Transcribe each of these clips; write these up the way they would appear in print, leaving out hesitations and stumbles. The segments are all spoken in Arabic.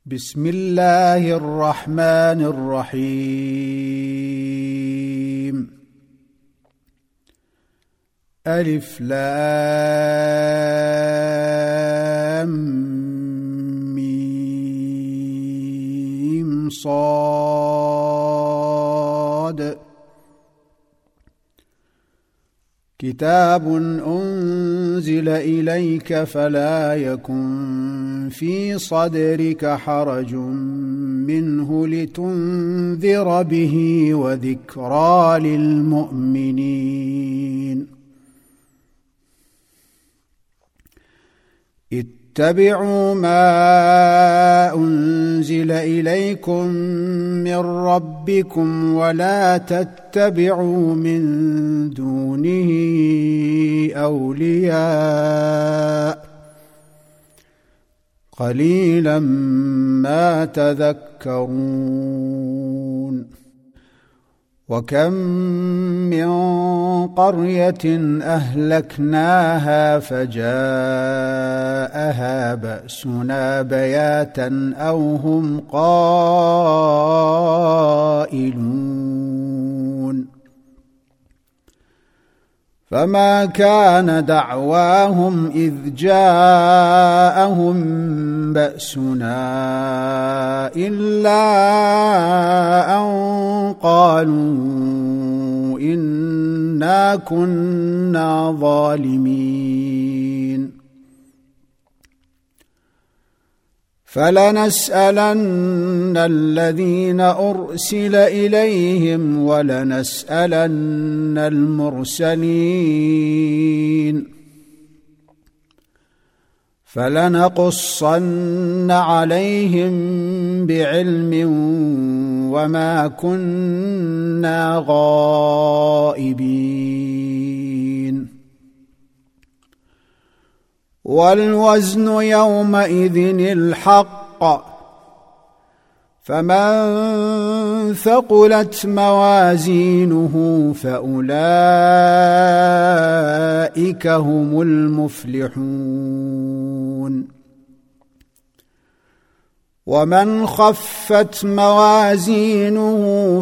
بسم الله الرحمن الرحيم. ألف لام ميم صاد. كتاب أنزل إليك فلا يكن في صدرك حرج منه لتنذر به وذكرى للمؤمنين. اتبعوا ما أنزل إليكم من ربكم ولا تتبعوا من دونه أولياء قليلا ما تذكرون. وكم من قرية أهلكناها فجاءها بأسنا بياتا أو هم قائلون. فما كان دعواهم إذ جاءهم بأسنا إلا أن قالوا إنا كنا ظالمين. فلنسألن الذين أرسل إليهم ولنسألن المرسلين. فلنقصن عليهم بعلم وما كنا غائبين. والوزن يومئذ الحق، فمن ثقلت موازينه فأولئك هم المفلحون. ومن خفت موازينه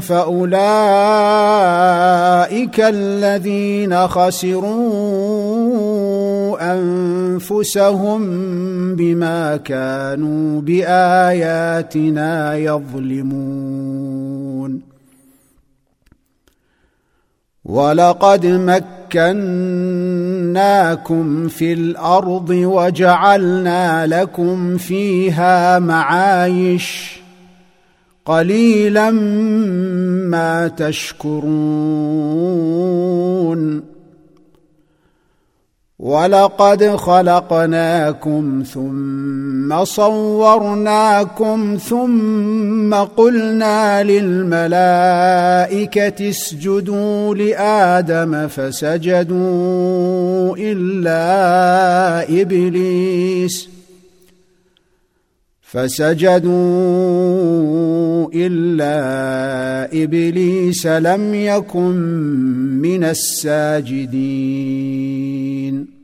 فأولئك الذين خسروا أنفسهم بما كانوا بآياتنا يظلمون. ولقد مكناكم في الأرض وجعلنا لكم فيها معايش قليلا ما تشكرون. ولقد خلقناكم ثم صورناكم ثم قلنا للملائكة اسجدوا لآدم فسجدوا إلا إبليس لم يكن من الساجدين.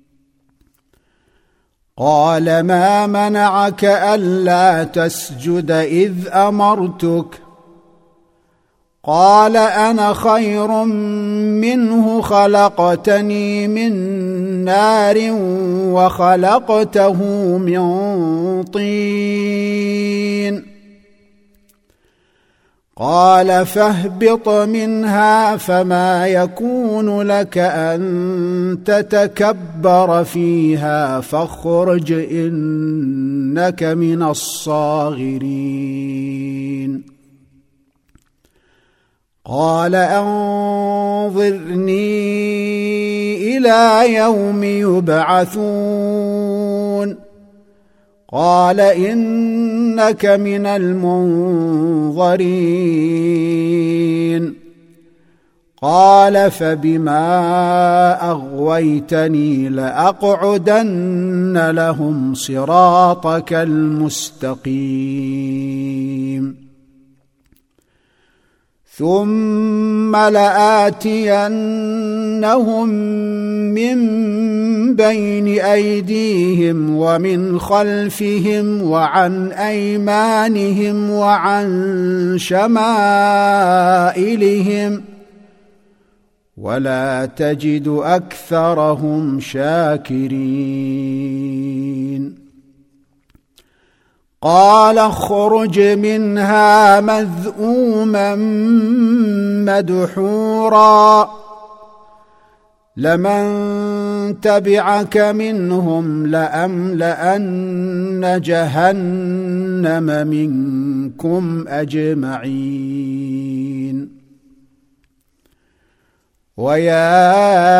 قال ما منعك ألا تسجد إذ أمرتك؟ قال أنا خير منه خلقتني من نار وخلقته من طين. قال فاهبط منها فما يكون لك أن تتكبر فيها فاخرج إنك من الصاغرين. قال أنظرني إلى يوم يبعثون. قال إنك من المنظرين. قال فبما أغويتني لأقعدن لهم صراطك المستقيم. ثم لآتينهم من بين أيديهم ومن خلفهم وعن أيمانهم وعن شمائلهم ولا تجد أكثرهم شاكرين. قال اخرج منها مذءوما مدحورا لمن تبعك منهم لأملأن جهنم منكم أجمعين. ويا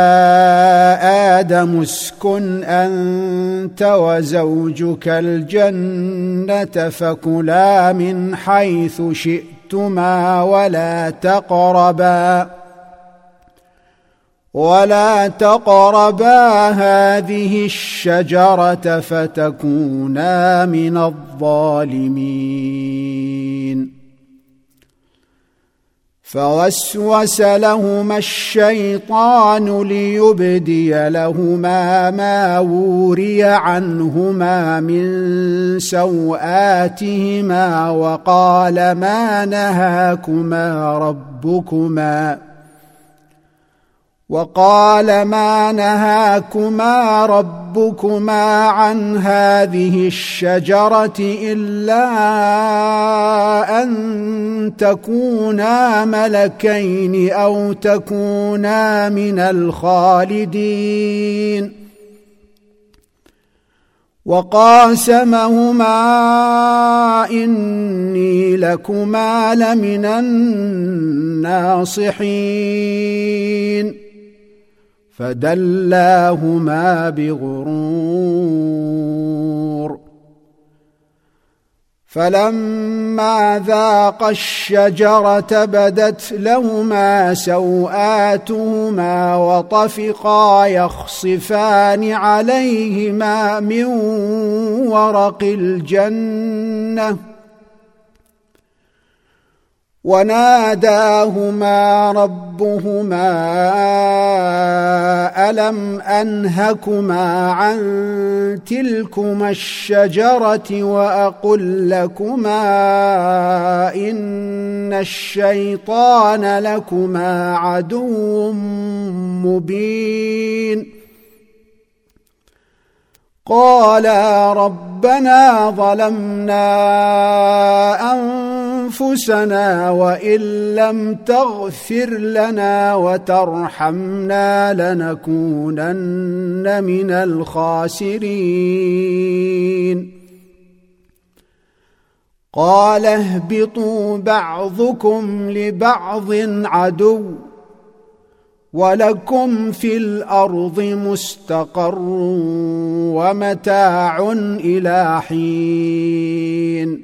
آدم اسكن أنت وزوجك الجنة فكلا من حيث شئتما ولا تقربا هذه الشجرة فتكونا من الظالمين. فوسوس لهما الشيطان ليبدي لهما ما وري عنهما من سوآتهما وقال ما نهاكما ربكما عن هذه الشجرة إلا أن تكونا ملكين أو تكونا من الخالدين. وقاسمهما إني لكما لمن الناصحين فدلاهما بغرور. فلما ذاقا الشجرة بدت لهما سوآتهما وطفقا يخصفان عليهما من ورق الجنة وناداهما ربهما ألم أنهكما عن تلكما الشجرة وأقل لكما إن الشيطان لكما عدو مبين. قالا ربنا ظلمنا أنفسنا وإن لم تغفر لنا وترحمنا لنكونن من الخاسرين. قال اهبطوا بعضكم لبعض عدو ولكم في الأرض مستقر ومتاع إلى حين.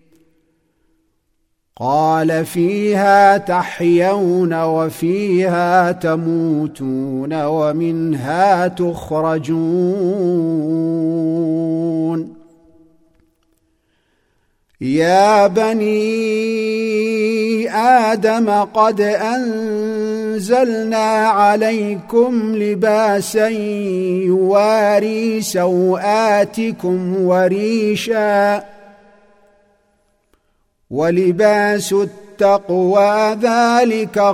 قال فيها تحيون وفيها تموتون ومنها تخرجون. يا بني آدم قد أنزلنا عليكم لباسا يواري سوآتكم وريشا ولباس التقوى ذلك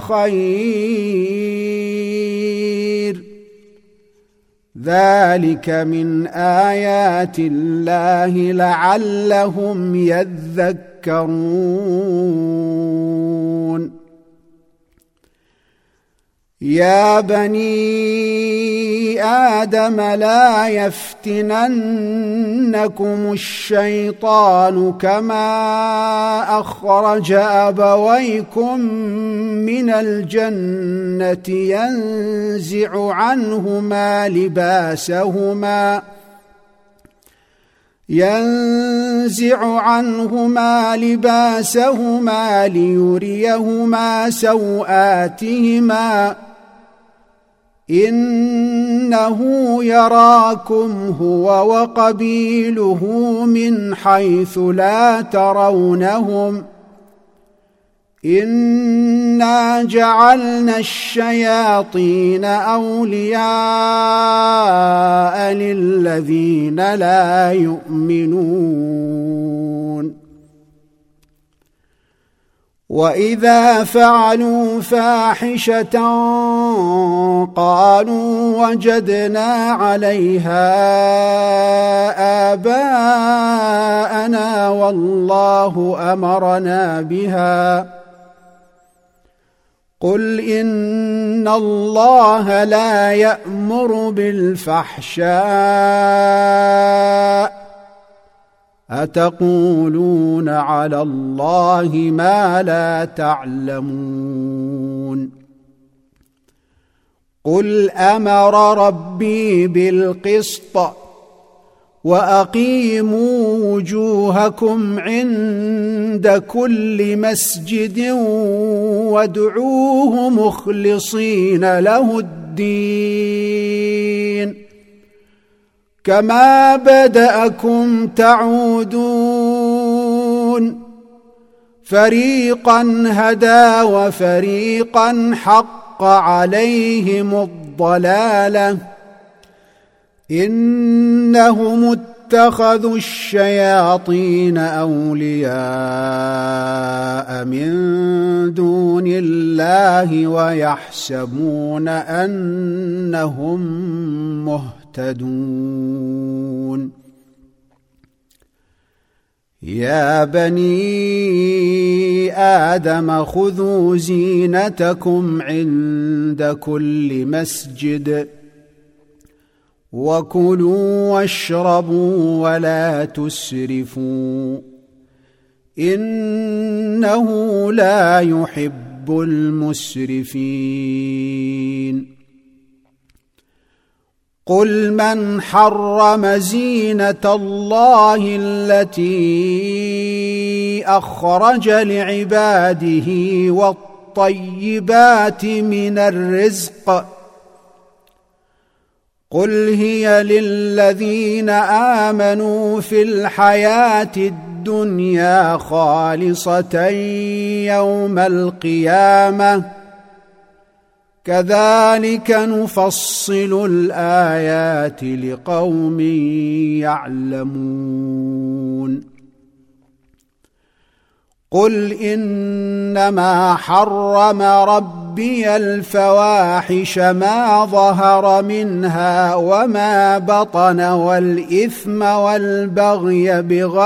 خير ذلك من آيات الله لعلهم يذكرون. يا بني آدم لا يفتننكم الشيطان كما أخرج أبويكم من الجنة ينزع عنهما لباسهما ليريهما سوآتهما إنه يراكم هو وقبيله من حيث لا ترونهم إنا جعلنا الشياطين أولياء للذين لا يؤمنون وإذا فعلوا فاحشة قالوا وجدنا عليها آباءنا والله أمرنا بها قل إن الله لا يأمر بالفحشاء أتقولون على الله ما لا تعلمون قل أمر ربي بالقسط وأقيموا وجوهكم عند كل مسجد وادعوه مخلصين له الدين كما بدأكم تعودون فريقا هدى وفريقا حق عليهم الضلالة إنهم اتخذوا الشياطين أولياء من دون الله ويحسبون أنهم مهتدون يا بني آدم خذوا زينتكم عند كل مسجد وكلوا واشربوا ولا تسرفوا إنه لا يحب المسرفين قل من حرم زينة الله التي أخرج لعباده والطيبات من الرزق قل هي للذين آمنوا في الحياة الدنيا خالصة يوم القيامة كذلك نفصل الآيات لقوم يعلمون قل إنما حرم ربي الفواحش ما ظهر منها وما بطن والإثم والبغي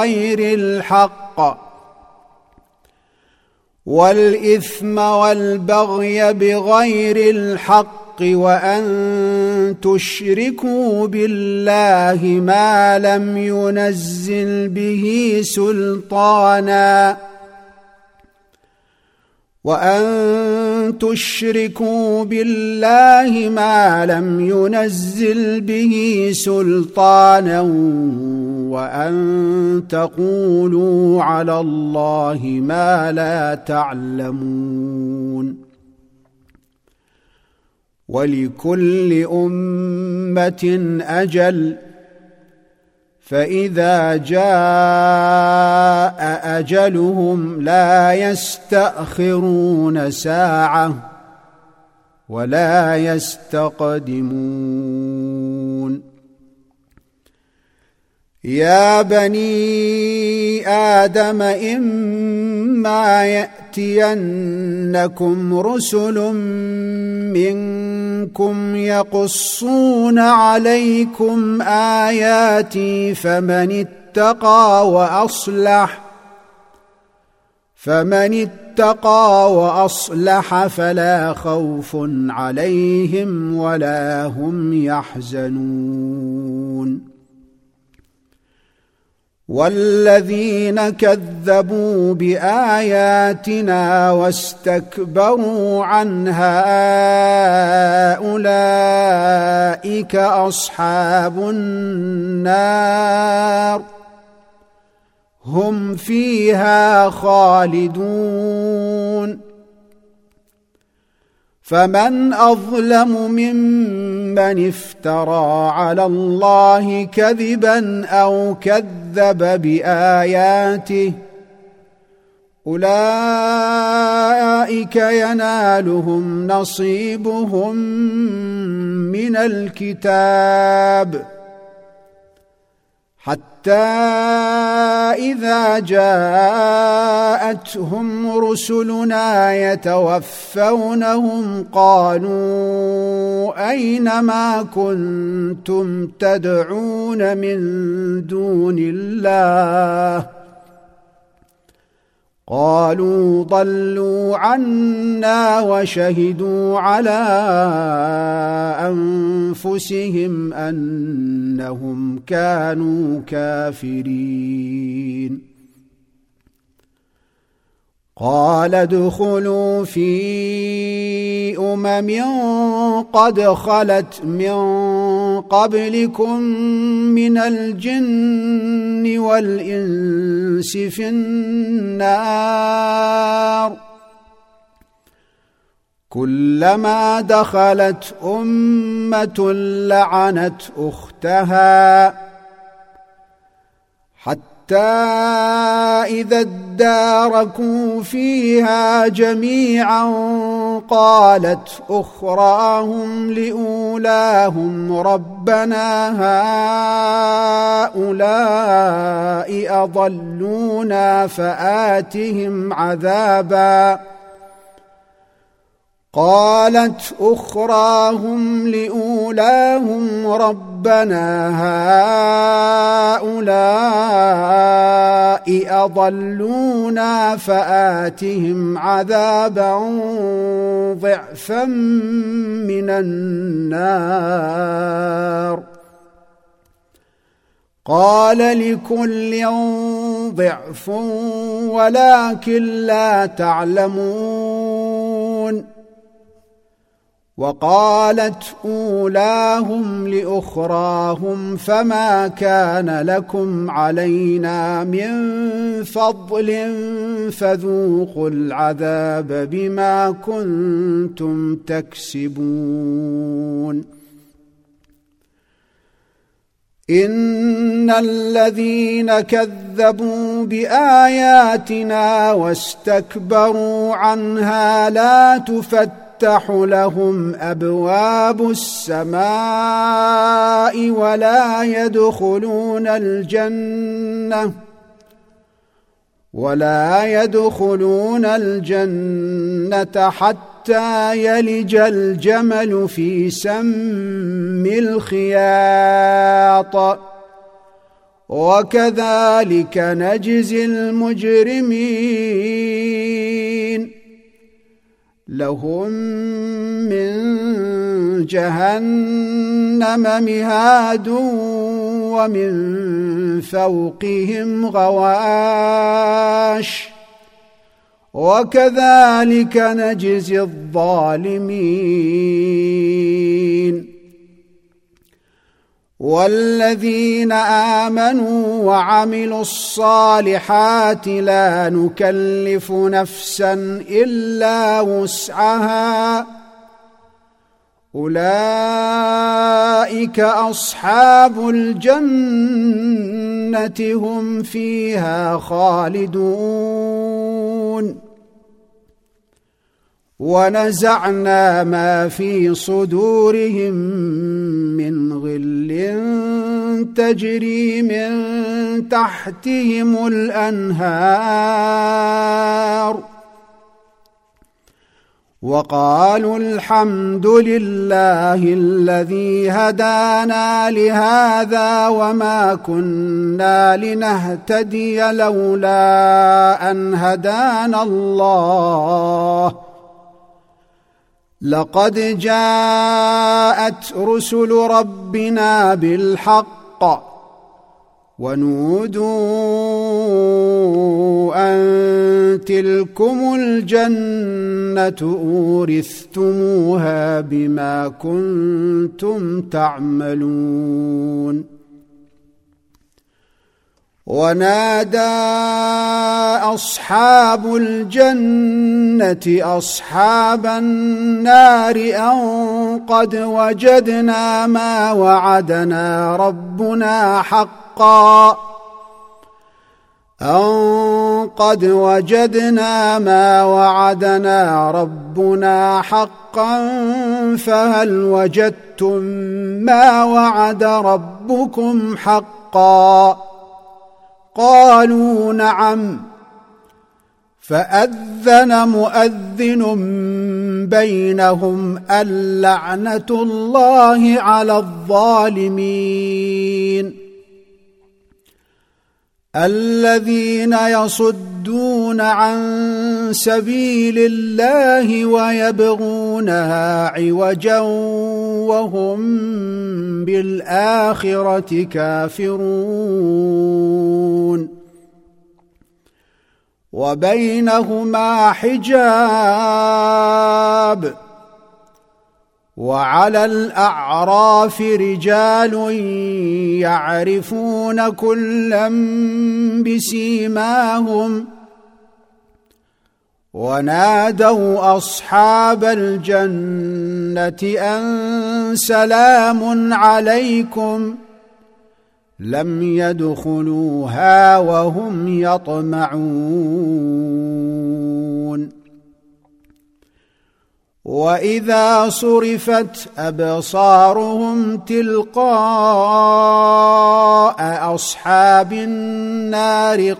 بغير الحق وأن تشركوا بالله ما لم ينزل به سلطانا وأن تقولوا على الله ما لا تعلمون ولكل أمة أجل فإذا جاء أجلهم لا يستأخرون ساعة ولا يستقدمون يا بني آدم إما يأتينكم رسل منكم يقصون عليكم آياتي فمن اتقى وأصلح فلا خوف عليهم ولا هم يحزنون والذين كذبوا بآياتنا واستكبروا عنها أولئك أصحاب النار هم فيها خالدون فمن أظلم ممن افترى على الله كذبا أو كذب بآياته أولئك ينالهم نصيبهم من الكتاب حتى إذا جاءتهم رسلنا يتوفونهم قالوا أين ما كنتم تدعون من دون الله قالوا ضلوا عنا وشهدوا على أنفسهم أنهم كانوا كافرين قال ادخلوا في قد خلت من قبلكم من الجن والإنس في النار كلما دخلت أمة لعنت أختها حتى إذا اداركوا فيها جميعا قالت أخراهم لأولاهم ربنا هؤلاء أضلونا فآتهم عذابا قالت أخراهم لأولاهم ربنا هؤلاء أضلونا فآتهم عذابا ضعفا من النار قال لكل ضعف ولكن لا تعلمون وقالت أولاهم لأخراهم فما كان لكم علينا من فضل فذوقوا العذاب بما كنتم تكسبون إن الذين كذبوا بآياتنا واستكبروا عنها لا تفتح لهم أبواب السماء ولا يدخلون الجنة حتى يلج الجمل في سم الخياط وكذلك نجزي المجرمين لهم من جهنم مهاد ومن فوقهم غواش وكذلك نجزي الظالمين والذين آمنوا وعملوا الصالحات لا نكلف نفسا إلا وسعها أولئك أصحاب الجنة هم فيها خالدون ونزعنا ما في صدورهم من غل تجري من تحتهم الأنهار وقالوا الحمد لله الذي هدانا لهذا وما كنا لنهتدي لولا أن هدانا الله لقد جاءت رسل ربنا بالحق ونودوا أن تلكم الجنة أورثتموها بما كنتم تعملون ونادى أصحاب الجنة أصحاب النار أن قد وجدنا ما وعدنا ربنا حقا قد وجدنا ما وعدنا ربنا حقا فهل وجدتم ما وعد ربكم حقا قالوا نعم فأذن مؤذن بينهم اللعنة الله على الظالمين الذين يصدون عن سبيل الله ويبغونها عوجا وهم بالآخرة كافرون وبينهما حجاب وعلى الأعراف رجال يعرفون كلا بسيماهم ونادوا أصحاب الجنة أن سلام عليكم لم يدخلوها وهم يطمعون وإذا صرفت أبصارهم تلقاء أصحاب النار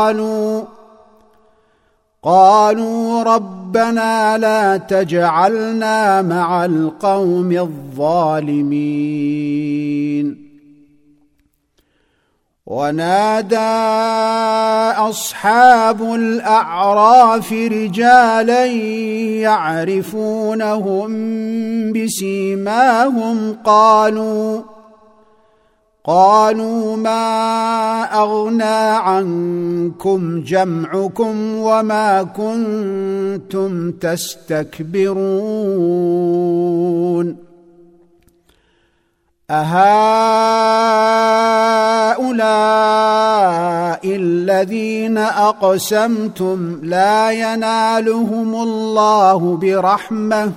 قالوا ربنا لا تجعلنا مع القوم الظالمين ونادى أصحاب الأعراف رجالا يعرفونهم بسيماهم قالوا ما أغنى عنكم جمعكم وما كنتم تستكبرون أهؤلاء الذين أقسمتم لا ينالهم الله برحمة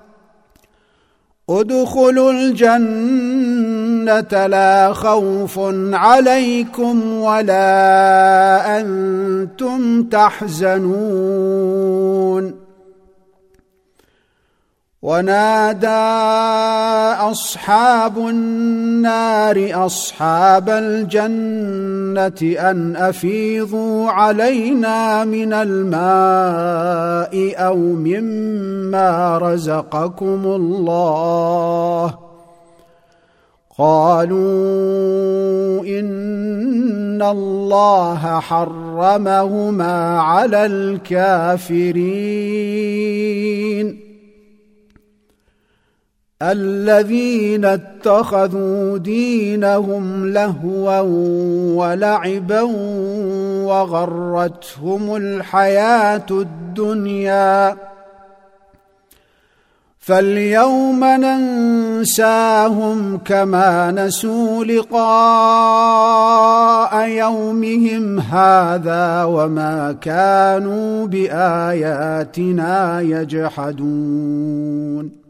ادخلوا الجنة لا خوف عليكم ولا أنتم تحزنون ونادى أصحاب النار أصحاب الجنة أن أفيضوا علينا من الماء أو مما رزقكم الله قالوا إن الله حرمهما على الكافرين الذين اتخذوا دينهم لهوا ولعبا وغرتهم الحياة الدنيا فاليوم ننساهم كما نسوا لقاء يومهم هذا وما كانوا بآياتنا يجحدون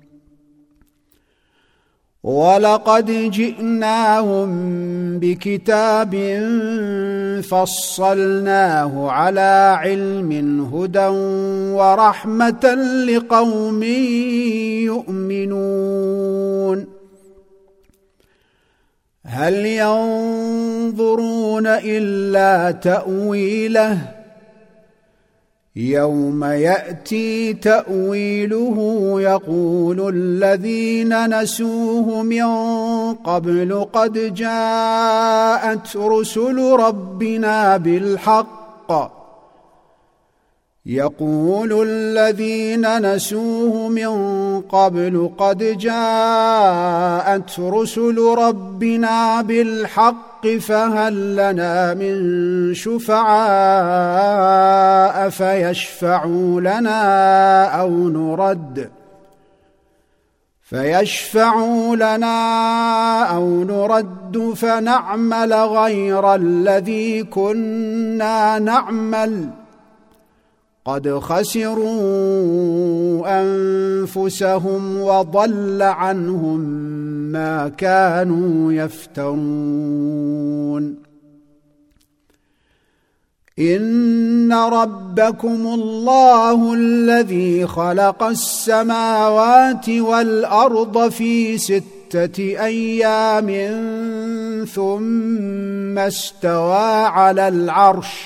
ولقد جئناهم بكتاب فصلناه على علم هدى ورحمة لقوم يؤمنون هل ينظرون إلا تأويله يوم يأتي تأويله يقول الذين نسوه من قبل قد جاءت رسل ربنا بالحق يقول الذين نسوه من قبل قد جاءت رسل ربنا بالحق فهل لنا من شفعاء فيشفعوا لنا أو نرد فنعمل غير الذي كنا نعمل قد خسروا أنفسهم وضل عنهم ما كانوا يفترون إن إن ربكم الله الذي خلق السماوات والأرض في 6 أيام ثم استوى على العرش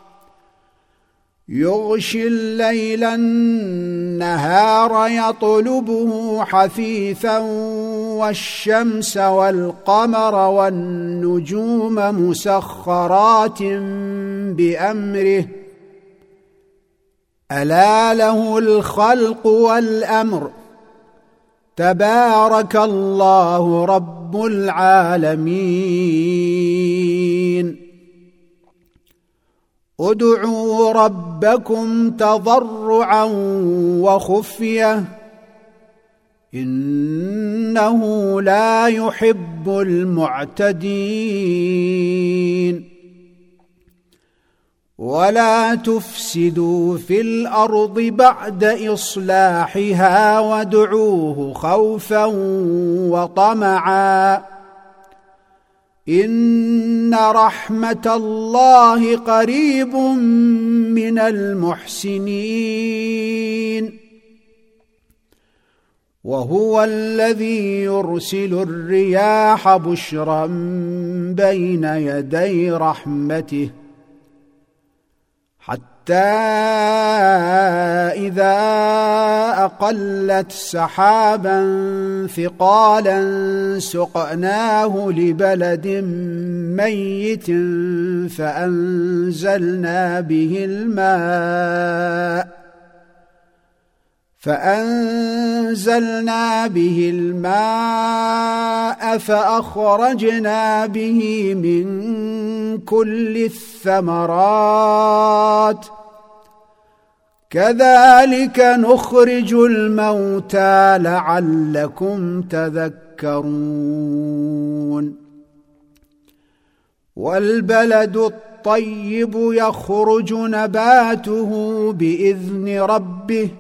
يغشي الليل النهار يطلبه حثيثا والشمس والقمر والنجوم مسخرات بأمره ألا له الخلق والأمر تبارك الله رب العالمين ادعوا ربكم تضرعا وخفية إنه لا يحب المعتدين ولا تفسدوا في الأرض بعد إصلاحها وادعوه خوفا وطمعا إن رحمة الله قريب من المحسنين وهو الذي يرسل الرياح بشرا بين يدي رحمته حتى إذا أقلت سحابا ثقالا سقناه لبلد ميت فأنزلنا به الماء فأخرجنا به من كل الثمرات كذلك نخرج الموتى لعلكم تذكرون والبلد الطيب يخرج نباته بإذن ربه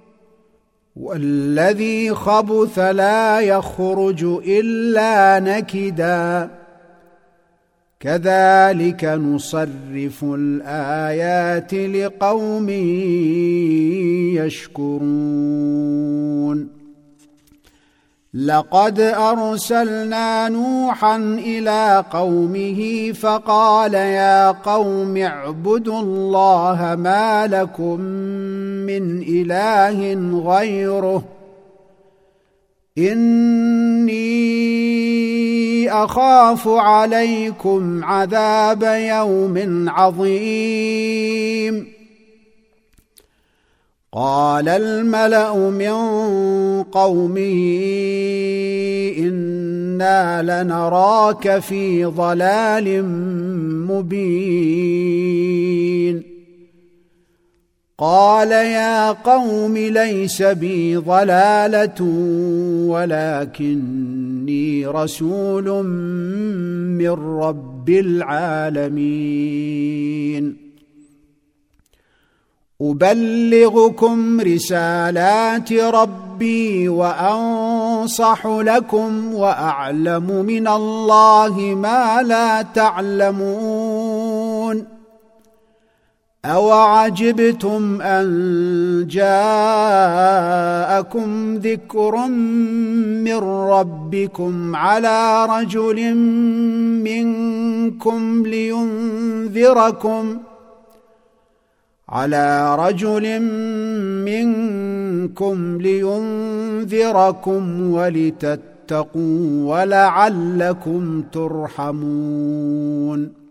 والذي خبث لا يخرج إلا نكدا كذلك نصرف الآيات لقوم يشكرون لقد أرسلنا نوحا إلى قومه فقال يا قوم اعبدوا الله ما لكم من إله غيره إني أخاف عليكم عذاب يوم عظيم قال الملأ من قومه إنا لنراك في ضلال مبين قال يا قوم ليس بي ضلالة ولكني رسول من رب العالمين أبلغكم رسالات ربي وأنصح لكم وأعلم من الله ما لا تعلمون أوعجبتم أن جاءكم ذكر من ربكم على رجل منكم لينذركم ولتتقوا ولعلكم ترحمون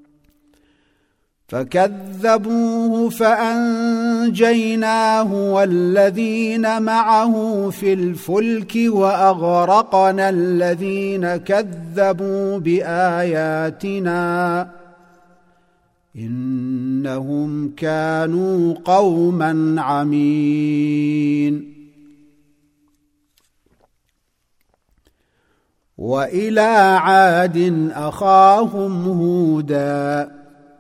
فكذبوه فأنجيناه والذين معه في الفلك وأغرقنا الذين كذبوا بآياتنا إنهم كانوا قوما عمين وإلى عاد أخاهم هودا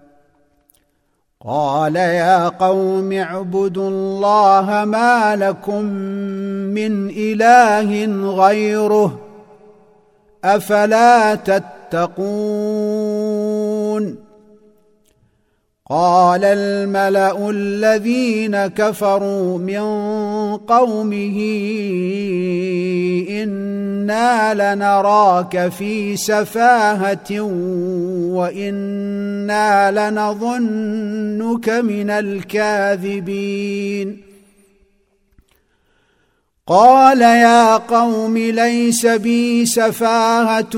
قال يا قوم اعبدوا الله ما لكم من إله غيره أفلا تتقون قال الملأ الذين كفروا من قومه إنا لنراك في سفاهة وإنا لنظنك من الكاذبين قال يا قوم ليس بي سفاهة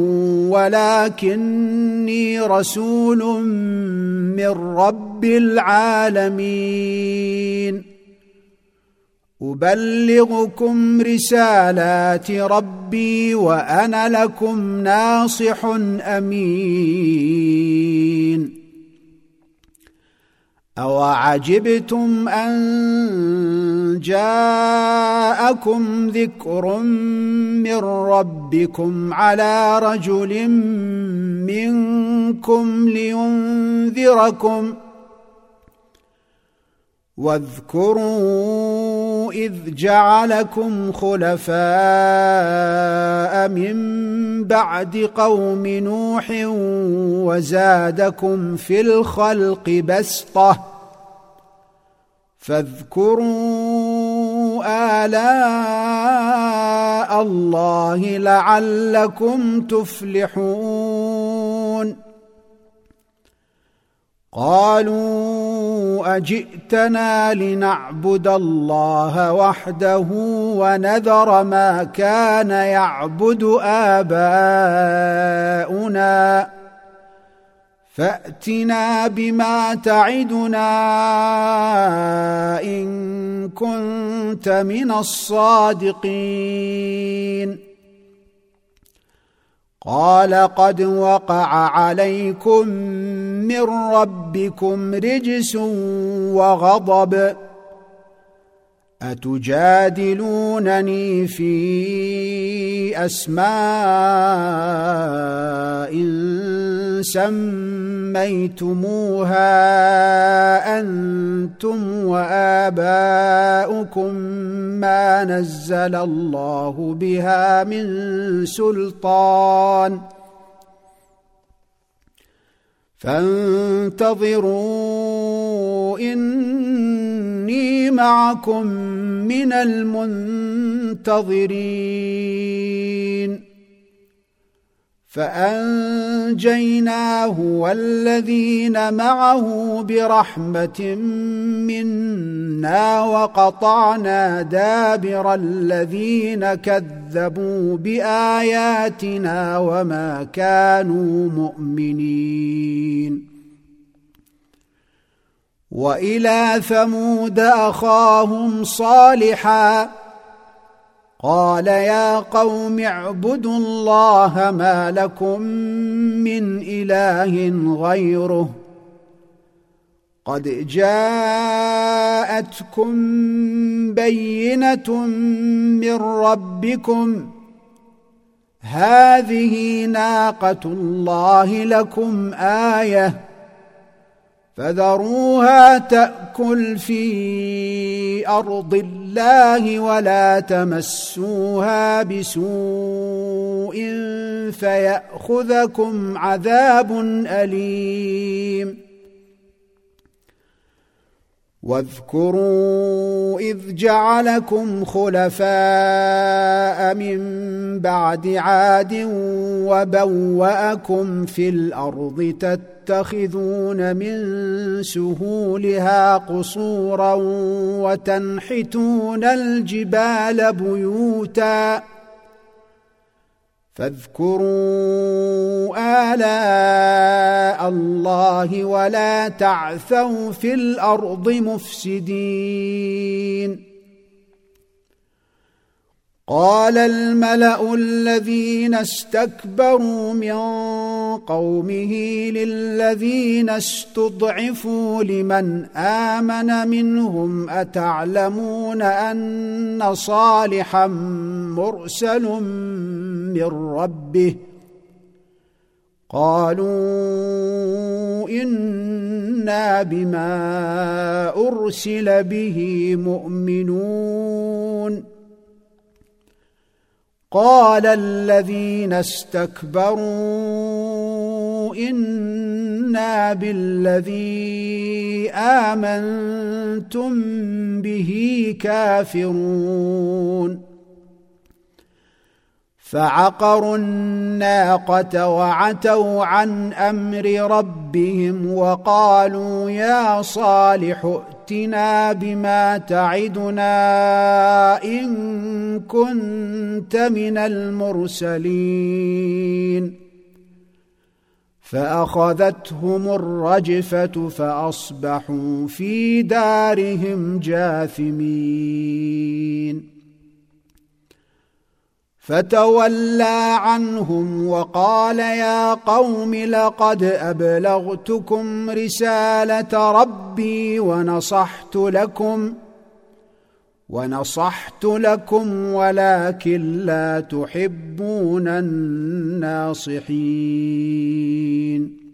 ولكني رسول من رب العالمين أبلغكم رسالات ربي وأنا لكم ناصح أمين أوعجبتم أن جاءكم ذكر من ربكم على رجل منكم لينذركم واذكروا إذ جعلكم خلفاء من بعد قوم نوح وزادكم في الخلق بسطة فاذكروا آلاء الله لعلكم تفلحون قالوا أجئتنا لنعبد الله وحده ونذر ما كان يعبد آباؤنا فأتنا بما تعدنا إن كنت من الصادقين قال قد وقع عليكم من ربكم رجس وغضب أتجادلونني في أسماء سميتموها أنتم وآباؤكم ما نزل الله بها من سلطان فانتظروا إني معكم من المنتظرين فأنجيناه والذين معه برحمة منا وقطعنا دابر الذين كذبوا بآياتنا وما كانوا مؤمنين وإلى ثمود أخاهم صالحا قال يا قوم اعبدوا الله ما لكم من إله غيره قد جاءتكم بينة من ربكم هذه ناقة الله لكم آية فذروها تأكل في أرض الله ولا تمسوها بسوء فيأخذكم عذاب أليم واذكروا إذ جعلكم خلفاء من بعد عاد وبوأكم في الأرض تتخذون من سهولها قصورا وتنحتون الجبال بيوتا فاذكروا آلاء الله ولا تعثوا في الأرض مفسدين قال الملأ الذين استكبروا من قومه للذين استضعفوا لمن آمن منهم أتعلمون أن صالحا مرسل من ربه قالوا إنا بما أرسل به مؤمنون قال الذين استكبروا إنا إنا بالذي آمنتم به كافرون فعقروا الناقة وعتوا عن أمر ربهم وقالوا يا صالح ائتنا بما تعدنا إن كنت من المرسلين فأخذتهم الرجفة فأصبحوا في دارهم جاثمين فتولى عنهم وقال يا قوم لقد أبلغتكم رسالة ربي ونصحت لكم ولكن لا تحبون الناصحين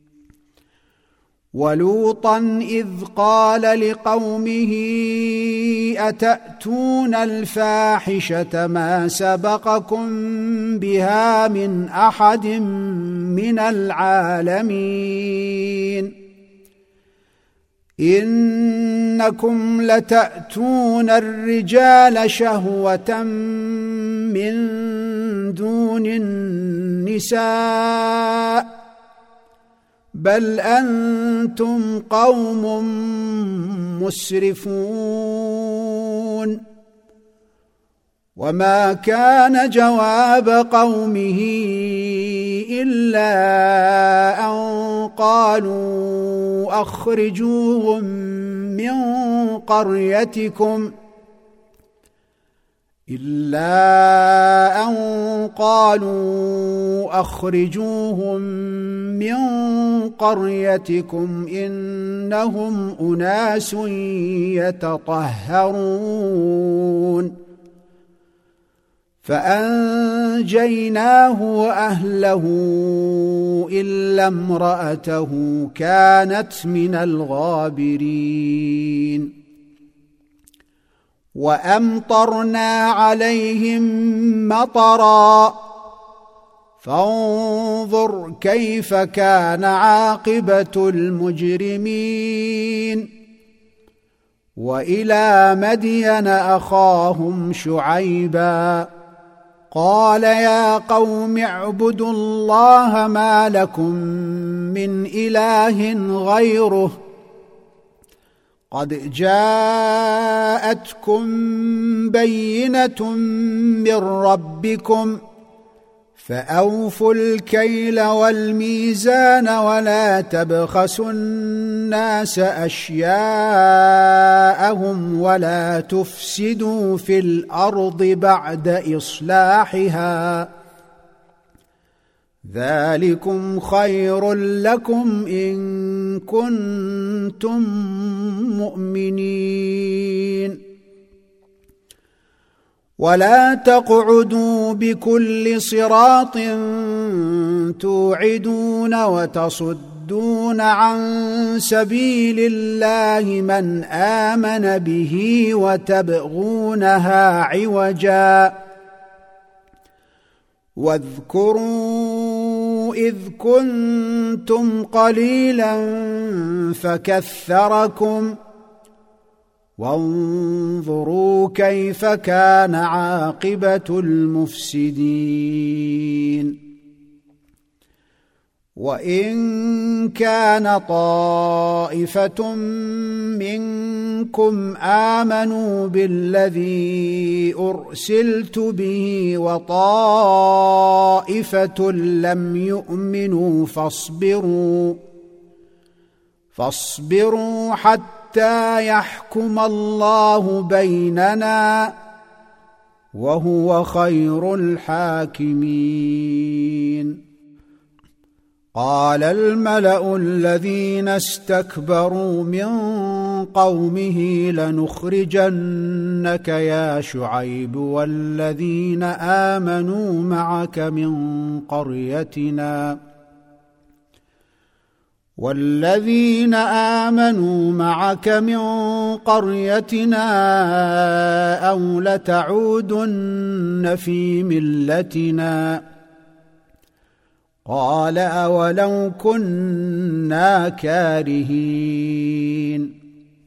ولوطا إذ قال لقومه أتأتون الفاحشة ما سبقكم بها من أحد من العالمين إنكم لتأتون الرجال شهوة من دون النساء بل أنتم قوم مسرفون وما كان جواب قومه إلا أن قالوا أخرجوهم من قريتكم إنهم أناس يتطهرون فأنجيناه وأهله إلا امرأته كانت من الغابرين وأمطرنا عليهم مطرا فانظر كيف كان عاقبة المجرمين وإلى مدين أخاهم شعيبا قال يا قوم اعبدوا الله ما لكم من إله غيره قد جاءتكم بينة من ربكم فأوفوا الكيل والميزان ولا تبخسوا الناس أشياءهم ولا تفسدوا في الأرض بعد إصلاحها ذلكم خير لكم إن كنتم مؤمنين ولا تقعدوا بكل صراط توعدون وتصدون عن سبيل الله من آمن به وتبغونها عوجا واذكروا إذ كنتم قليلا فكثركم وانظروا كيف كان عاقبة المفسدين وإن كان طائفة منكم آمنوا بالذي أرسلت به وطائفة لم يؤمنوا فاصبروا حتى يحكم الله بيننا وهو خير الحاكمين قال الملأ الذين استكبروا من قومه لنخرجنك يا شعيب والذين آمنوا معك من قريتنا أو لتعودن في ملتنا قال أولو كنا كارهين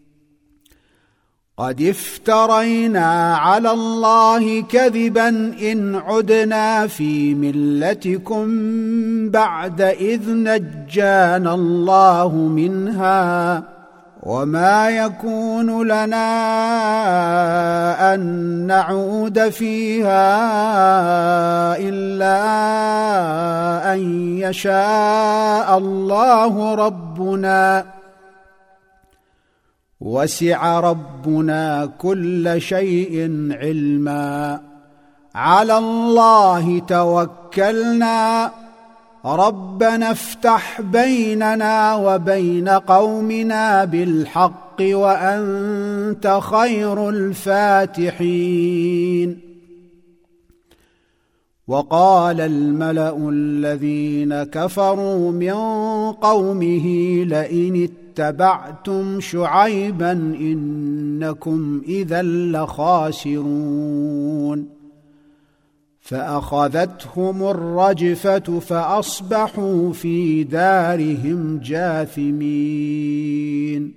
قد افترينا على الله كذبا إن عدنا في ملتكم بعد إذ نجانا الله منها وما يكون لنا أن نعود فيها إلا أن يشاء الله ربنا وسع ربنا كل شيء علما على الله توكلنا ربنا افتح بيننا وبين قومنا بالحق وأنت خير الفاتحين وقال الملأ الذين كفروا من قومه لئن اتبعتم شعيبا إنكم إذا لخاسرون فأخذتهم الرجفة فأصبحوا في دارهم جاثمين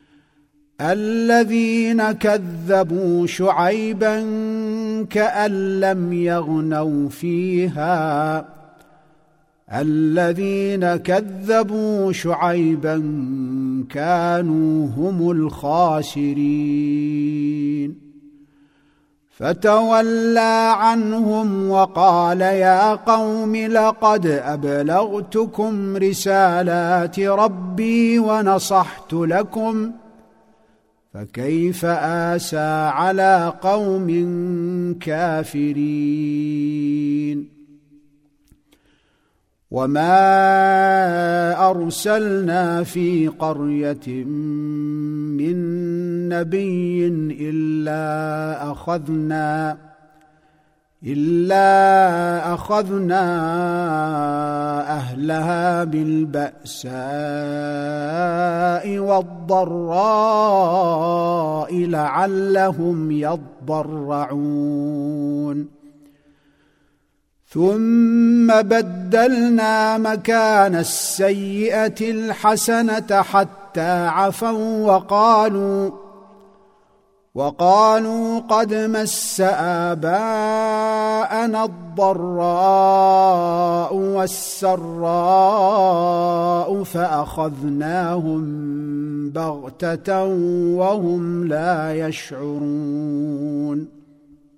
الذين كذبوا شعيبا كأن لم يغنوا فيها الذين كذبوا شعيبا كانوا هم الخاسرين فتولى عنهم وقال يا قوم لقد أبلغتكم رسالات ربي ونصحت لكم فكيف آسى على قوم كافرين وما أرسلنا في قرية من نبي إلا أخذنا أهلها بالبأساء والضراء لعلهم يضرعون ثم بدلنا مكان السيئة الحسنة حتى عفوا وقالوا قد مس آباءنا الضراء والسراء فأخذناهم بغتة وهم لا يشعرون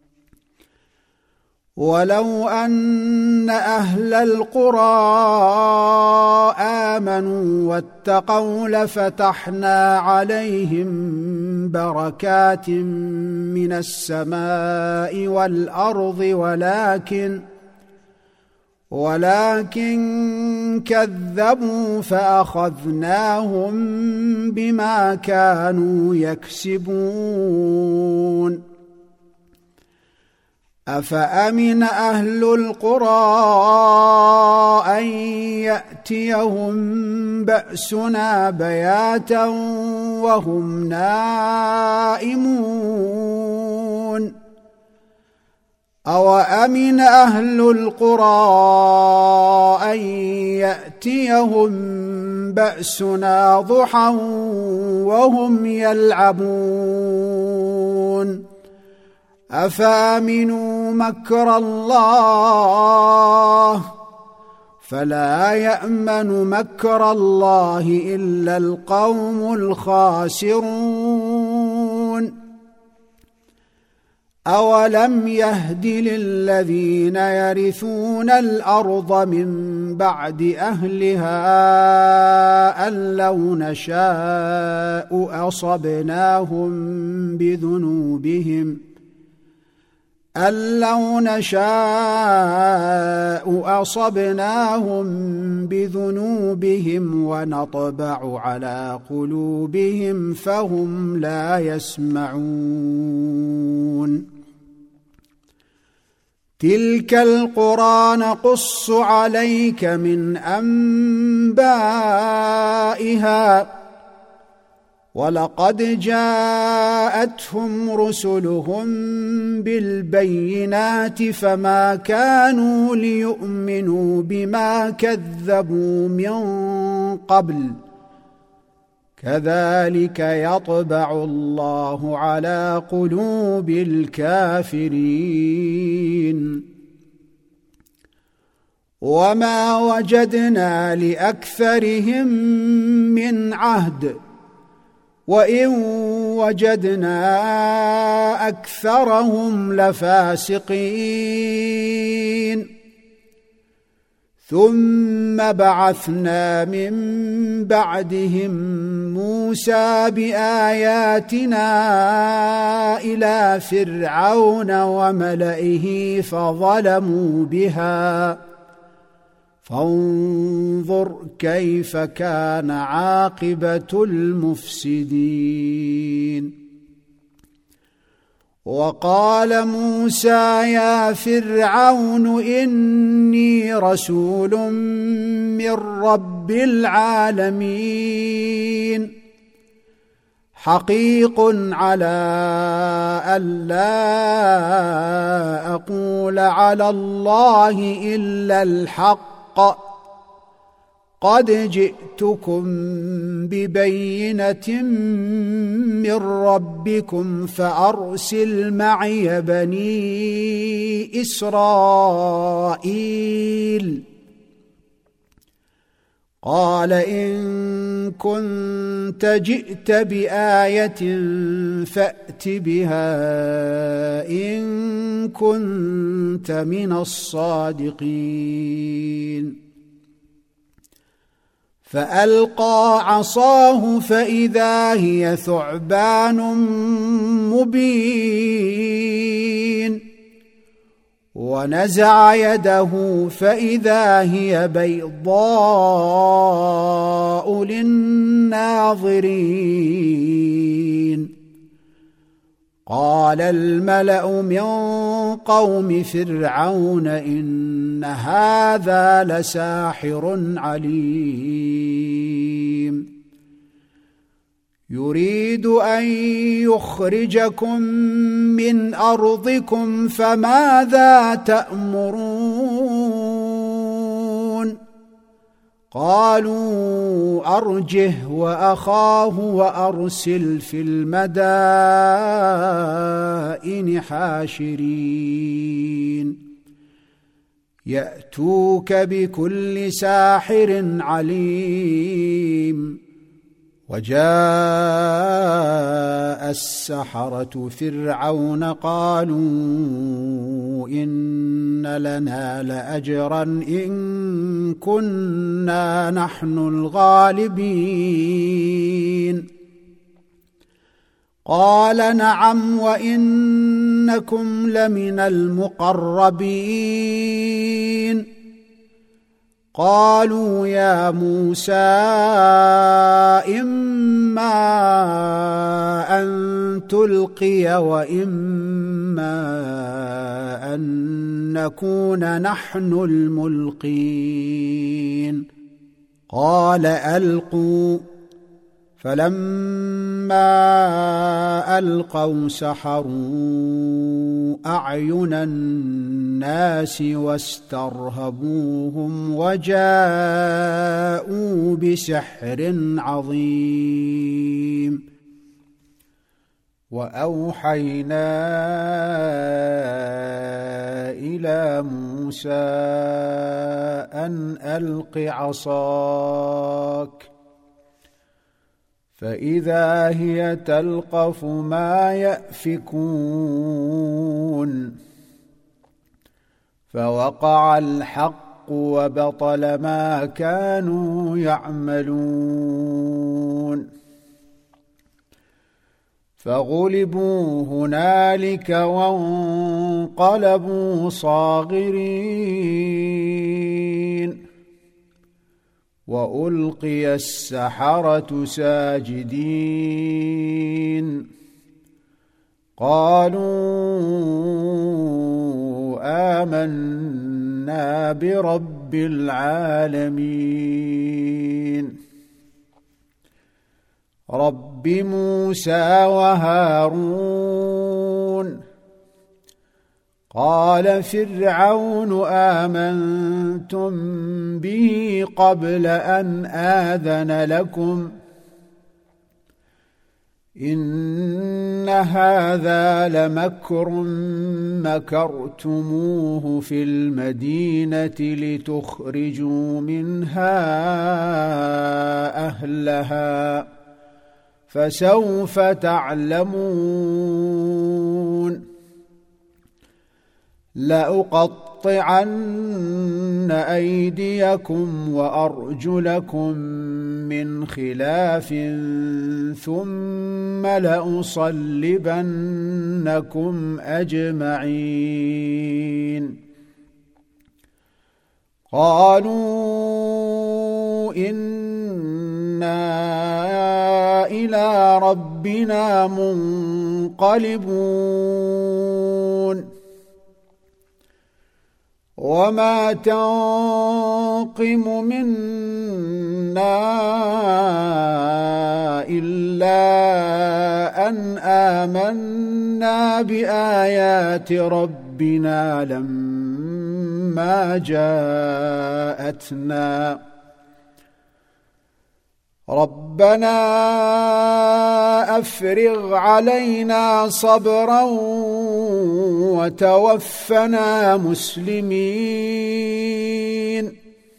ولو أن أهل القرى آمنوا واتقوا لفتحنا عليهم بركات من السماء والأرض ولكن كذبوا فأخذناهم بما كانوا يكسبون أفأمن أهل القرى أن يأتيهم بأسنا بياتا وهم نائمون أوأمن أهل القرى أن يأتيهم بأسنا ضحى وهم يلعبون أفأمنوا مكر الله فلا يأمن مكر الله إلا القوم الخاسرون أولم يهد للذين يرثون الأرض من بعد أهلها أن لو نشاء أصبناهم بذنوبهم ونطبع على قلوبهم فهم لا يسمعون تلك القرى نقص عليك من أنبائها ولقد جاءتهم رسلهم بالبينات فما كانوا ليؤمنوا بما كذبوا من قبل كذلك يطبع الله على قلوب الكافرين وما وجدنا لأكثرهم من عهد وإن وجدنا أكثرهم لفاسقين ثم بعثنا من بعدهم موسى بآياتنا إلى فرعون وملئه فظلموا بها فانظر كيف كان عاقبة المفسدين وقال موسى يا فرعون إني رسول من رب العالمين حقيق على ألا أقول على الله إلا الحق قد جئتكم ببينة من ربكم فأرسل معي بني إسرائيل قال إن كنت جئت بآية فأت بها إن كنت من الصادقين فألقى عصاه فإذا هي ثعبان مبين ونزع يده فإذا هي بيضاء للناظرين قال الملأ من قوم فرعون إن هذا لساحر عليم يريد أن يخرجكم من أرضكم فماذا تأمرون قالوا أرجه وأخاه وأرسل في المدائن حاشرين يأتوك بكل ساحر عليم وجاء السحرة فرعون قالوا إن لنا لأجرا إن كنا نحن الغالبين قال نعم وإنكم لمن المقربين قالوا يا موسى إما أن تلقي وإما أن نكون نحن الملقين قال ألقوا فلما ألقوا سحروا أعين الناس واسترهبوهم وجاءوا بسحر عظيم وأوحينا إلى موسى أن ألق عصاك فإذا هي تلقف ما يأفكون فوقع الحق وبطل ما كانوا يعملون فغلبوا هنالك وانقلبوا صاغرين وألقي السحرة ساجدين قالوا آمنا برب العالمين رب موسى وهارون قال فرعون آمنتم به قبل أن آذن لكم إن هذا لمكر مكرتموه في المدينة لتخرجوا منها أهلها فسوف تعلمون لأقطعن أيديكم وأرجلكم من خلاف ثم لأصلبنكم أجمعين قالوا إنا إلى ربنا منقلبون وما تنقم منا إلا أن آمنا بآيات ربنا لما جاءتنا ربنا أفرغ علينا صبرا وتوفنا مسلمين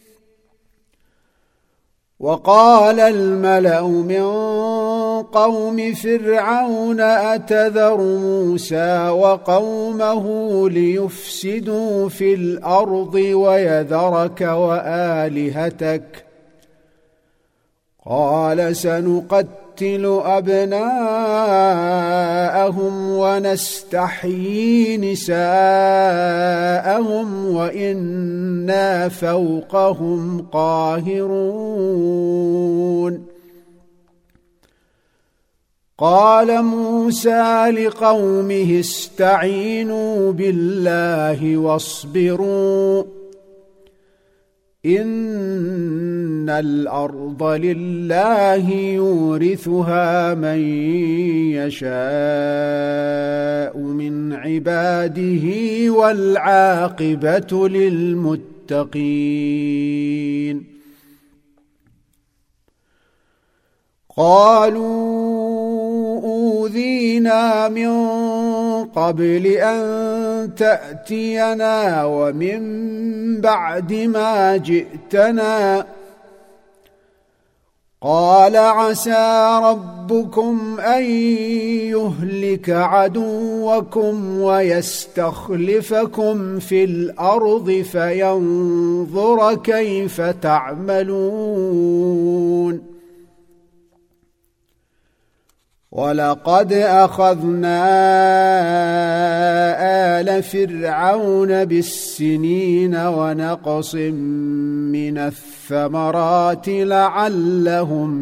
وقال الملأ من قوم فرعون أتذر موسى وقومه ليفسدوا في الأرض ويذرك وآلهتك قال سنقتل أبناءهم ونستحيي نساءهم وإنا فوقهم قاهرون قال موسى لقومه استعينوا بالله واصبروا إن الأرض لله يورثها من يشاء من عباده والعاقبة للمتقين قالوا أوذينا من قبل أن تأتينا ومن بعد ما جئتنا قال عسى ربكم أن يهلك عدوكم ويستخلفكم في الأرض فينظر كيف تعملون ولقد أخذنا آل فرعون بالسنين ونقص من الثمرات لعلهم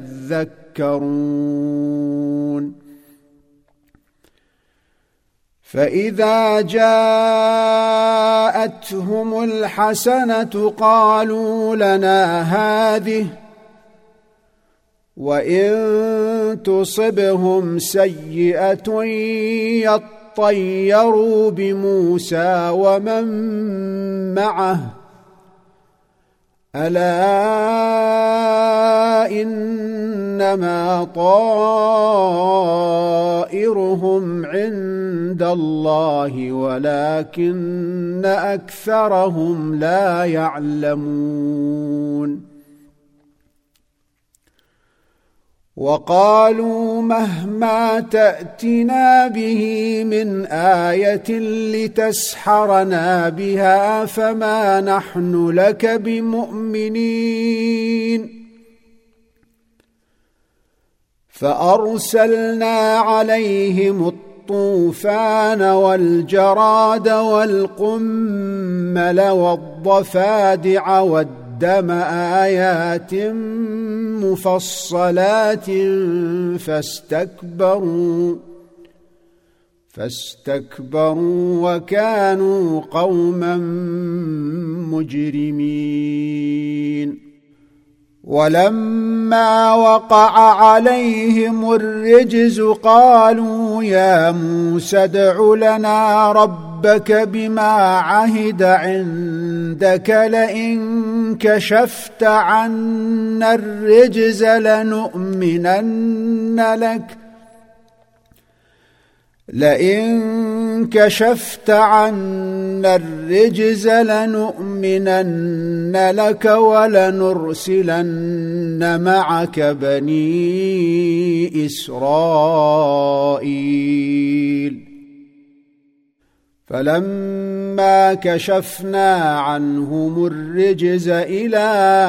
يذكرون فإذا جاءتهم الحسنة قالوا لنا هذه وإن تصبهم سيئة يطيروا بموسى ومن معه ألا إنما طائرهم عند الله ولكن أكثرهم لا يعلمون وقالوا مهما تأتنا به من آية لتسحرنا بها فما نحن لك بمؤمنين فأرسلنا عليهم الطوفان والجراد والقمل والضفادع والدم آيات مفصلات فاستكبروا وكانوا قوما مجرمين ولما وقع عليهم الرجز قالوا يا موسى ادع لنا ربك بما عهد عندك لئن كشفت عنا الرجز لنؤمنن لك ولنرسلن معك بني إسرائيل فلما كشفنا عنهم الرجز إلى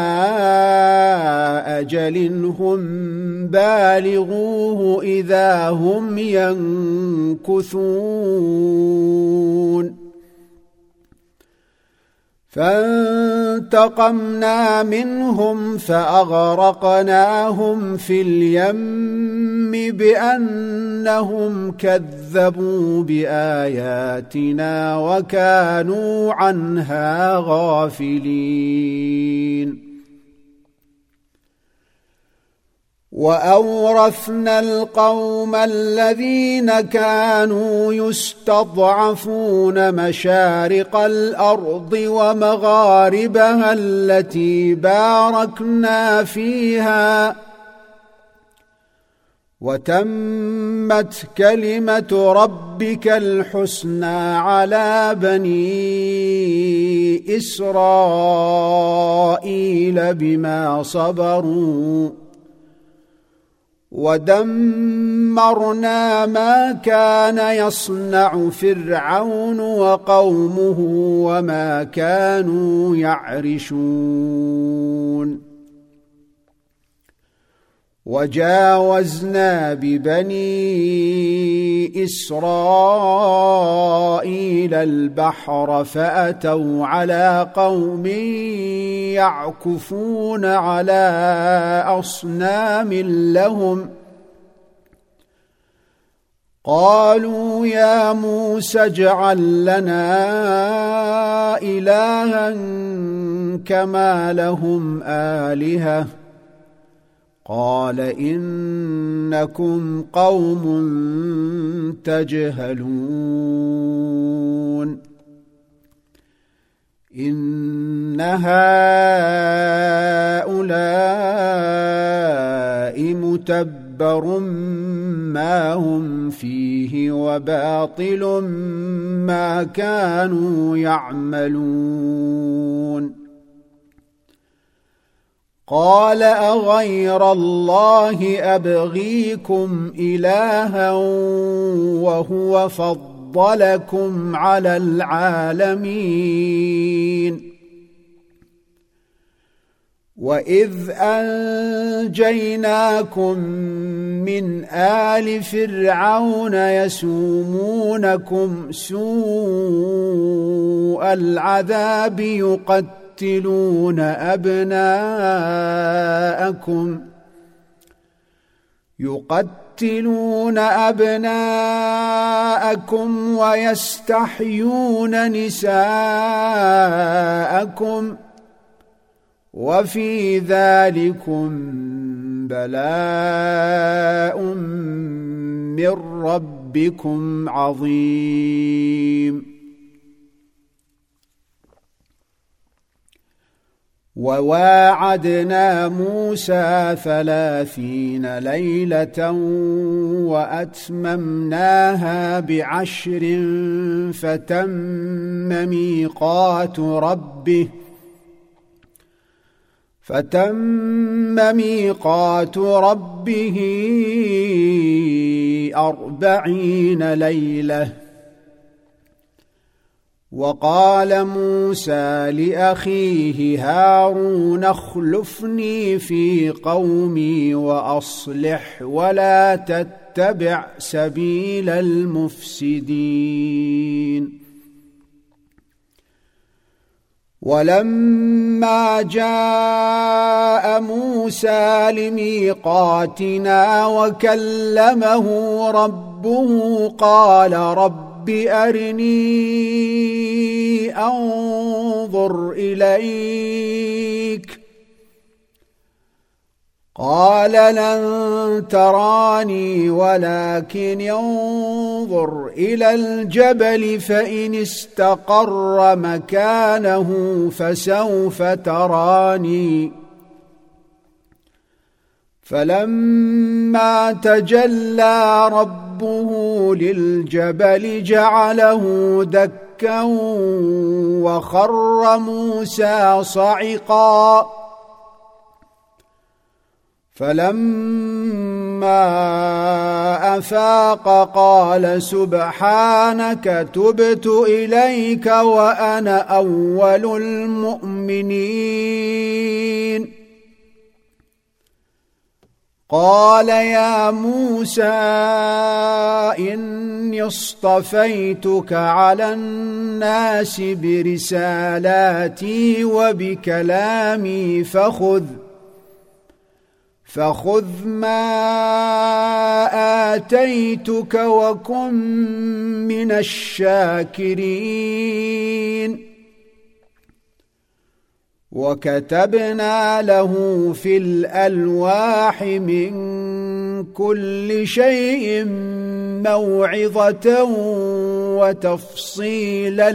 أجل هم بالغوه إذا هم ينكثون فانتقمنا منهم فأغرقناهم في اليم بأنهم كذبوا بآياتنا وكانوا عنها غافلين وأورثنا القوم الذين كانوا يستضعفون مشارق الأرض ومغاربها التي باركنا فيها وتمت كلمة ربك الحسنى على بني إسرائيل بما صبروا ودمرنا ما كان يصنع فرعون وقومه وما كانوا يعرشون وجاوزنا ببني إسرائيل البحر فأتوا على قوم يعكفون على أصنام لهم قالوا يا موسى اجعل لنا إلها كما لهم آلهة قال إنكم قوم تجهلون إن هؤلاء متبر ما هم فيه وباطل ما كانوا يعملون قال أغير الله أبغيكم إلها وهو فضلكم على العالمين وإذ أنجيناكم من آل فرعون يسومونكم سوء العذاب يقتلون أبناءكم ويستحيون نساءكم وفي ذلكم بلاء من ربكم عظيم وواعدنا موسى 30 ليلة وأتممناها ب10 فتم ميقات ربه 40 ليلة وقال موسى لأخيه هارون اخلفني في قومي وأصلح ولا تتبع سبيل المفسدين ولما جاء موسى لميقاتنا وكلمه ربه قال رب أرني أنظر إليك قال لن تراني ولكن انظر إلى الجبل فإن استقر مكانه فسوف تراني. فلما تجلى ربه للجبل جعله دكا وخر موسى صعقا. فلما أفاق قال سبحانك تبت إليك وأنا أول المؤمنين. قال يا موسى إني اصطفيتك على الناس برسالاتي وبكلامي فخذ ما آتيتك وكن من الشاكرين. وكتبنا له في الألواح من كل شيء موعظة وتفصيلا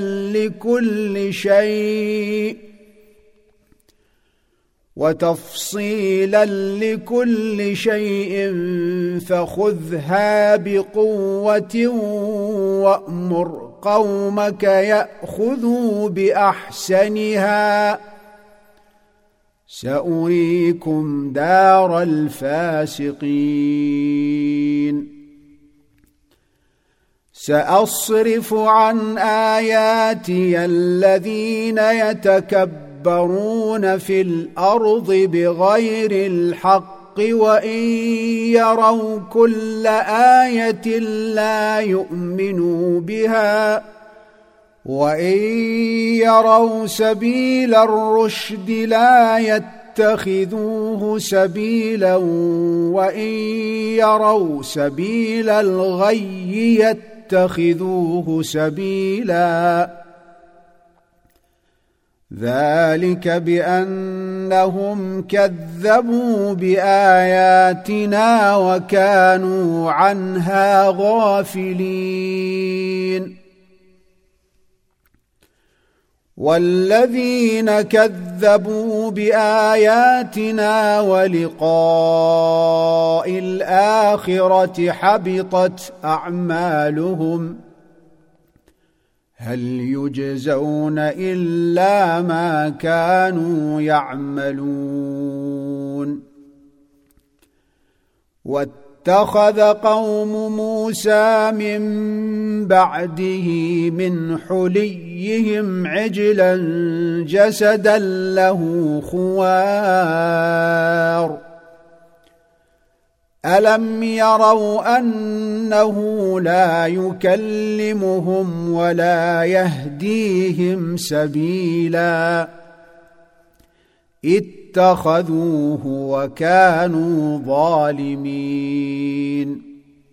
لكل شيء فخذها بقوة وأمر قومك يأخذوا بأحسنها سأريكم دار الفاسقين. سأصرف عن آياتي الذين يتكبرون في الأرض بغير الحق وإن يروا كل آية لا يؤمنوا بها وإن يروا سبيل الرشد لا يتخذوه سبيلا وإن يروا سبيل الغي يتخذوه سبيلا. ذلك بأنهم كذبوا بآياتنا وكانوا عنها غافلين. والذين كذبوا بآياتنا ولقاء الآخرة حبطت أعمالهم هل يجزون إلا ما كانوا يعملون. واتخذ قوم موسى من بعده من حليهم عجلا جسدا له خوار ألم يروا أنه لا يكلمهم ولا يهديهم سبيلا اتخذوه وكانوا ظالمين.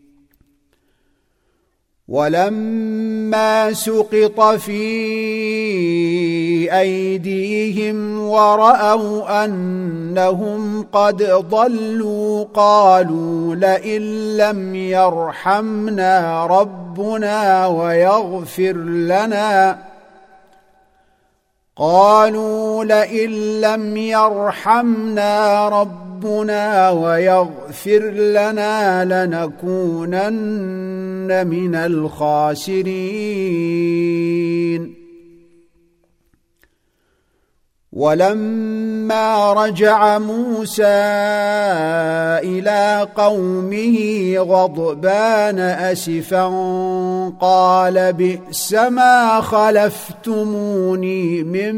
ولما سقط في أيديهم ورأوا أنهم قد ضلوا قالوا لئن لم يرحمنا ربنا ويغفر لنا لنكونن من الخاسرين. ولما رجع موسى إلى قومه غضبان أسفا قال بئس ما خلفتموني من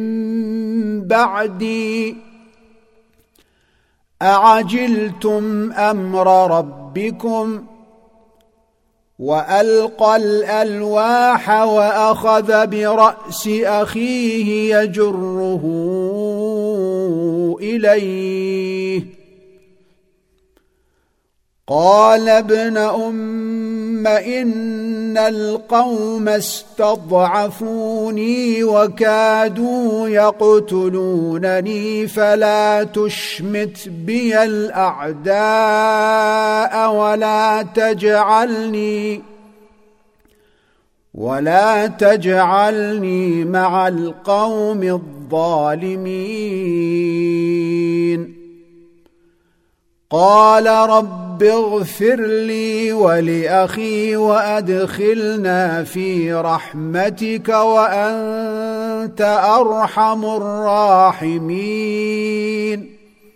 بعدي أعجلتم أمر ربكم وألقى الألواح وأخذ برأس أخيه يجره إليه قال ابن أم إن القوم استضعفوني وكادوا يقتلونني فلا تشمت بي الأعداء ولا تجعلني مع القوم الظالمين. قال رب اغفر لي ولأخي وأدخلنا في رحمتك وأنت أرحم الراحمين.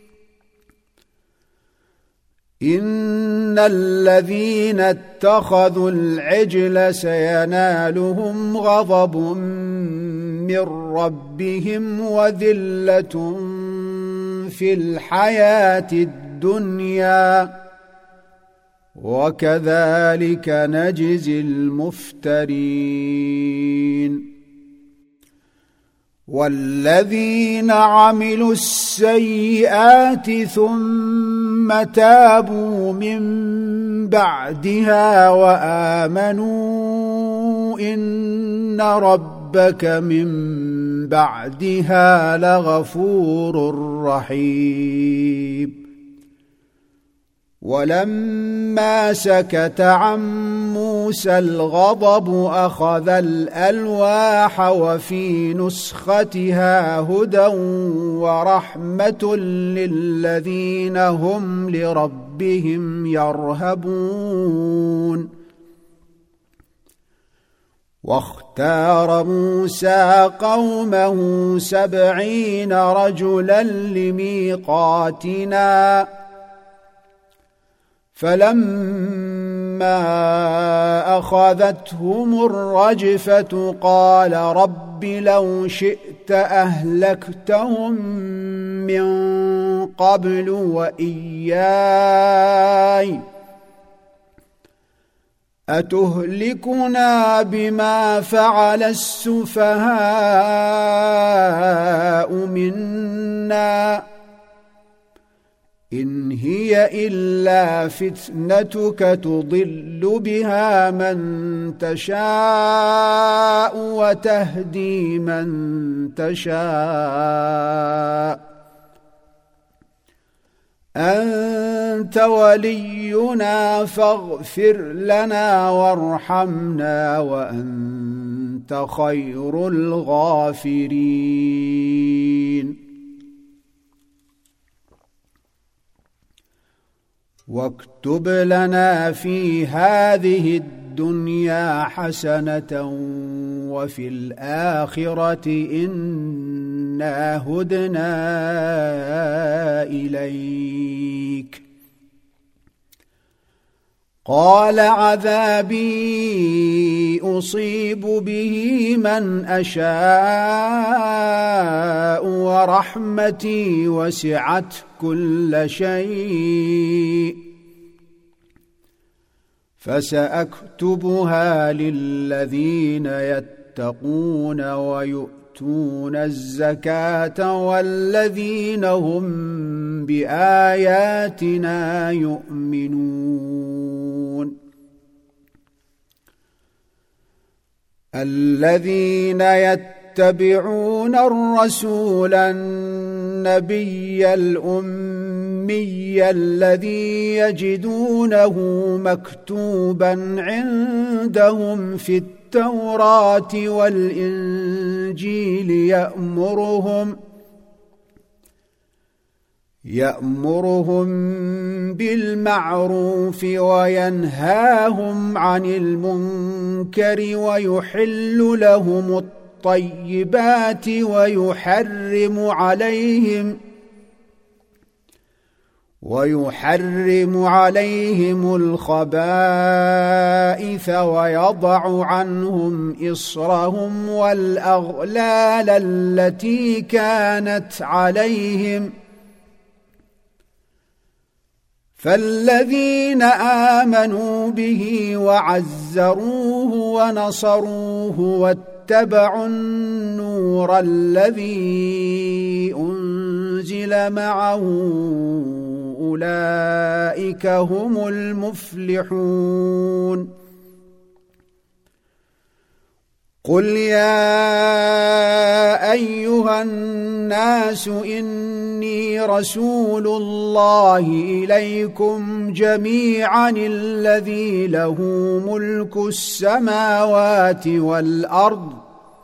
إن الذين اتخذوا العجل سينالهم غضب من ربهم وذلة في الحياة الدنيا وكذلك نجزي المفترين. والذين عملوا السيئات ثم تابوا من بعدها وآمنوا إن ربك من بعدها لغفور رحيم. ولما سكت عن موسى الغضب أخذ الألواح وفي نسختها هدى ورحمة للذين هم لربهم يرهبون. واختار موسى قومه 70 رجلا لميقاتنا فلما أخذتهم الرجفة قال رب لو شئت أهلكتهم من قبل وإياي أتهلكنا بما فعل السفهاء منا إن هي إلا فتنتك تضل بها من تشاء وتهدي من تشاء أنت ولينا فاغفر لنا وارحمنا وأنت خير الغافرين. واكتب لنا في هذه الدنيا حسنة وفي الآخرة إنا هدنا إليك. قال عذابي أصيب به من أشاء ورحمتي وسعت كل شيء فسأكتبها للذين يتقون ويؤتون الزكاة والذين هم بآياتنا يؤمنون. الذين يتبعون الرسول النبي الأمي الذي يجدونه مكتوبا عندهم في التوراة والإنجيل يأمرهم بالمعروف وينهاهم عن المنكر ويحل لهم الطيبات ويحرم عليهم الخبائث ويضع عنهم إصرهم والأغلال التي كانت عليهم. فالذين آمنوا به وعزروه ونصروه واتبعوا النور الذي أنزل معه أولئك هم المفلحون قل يا أيها الناس إني رسول الله إليكم جميعا الذي له ملك السماوات والأرض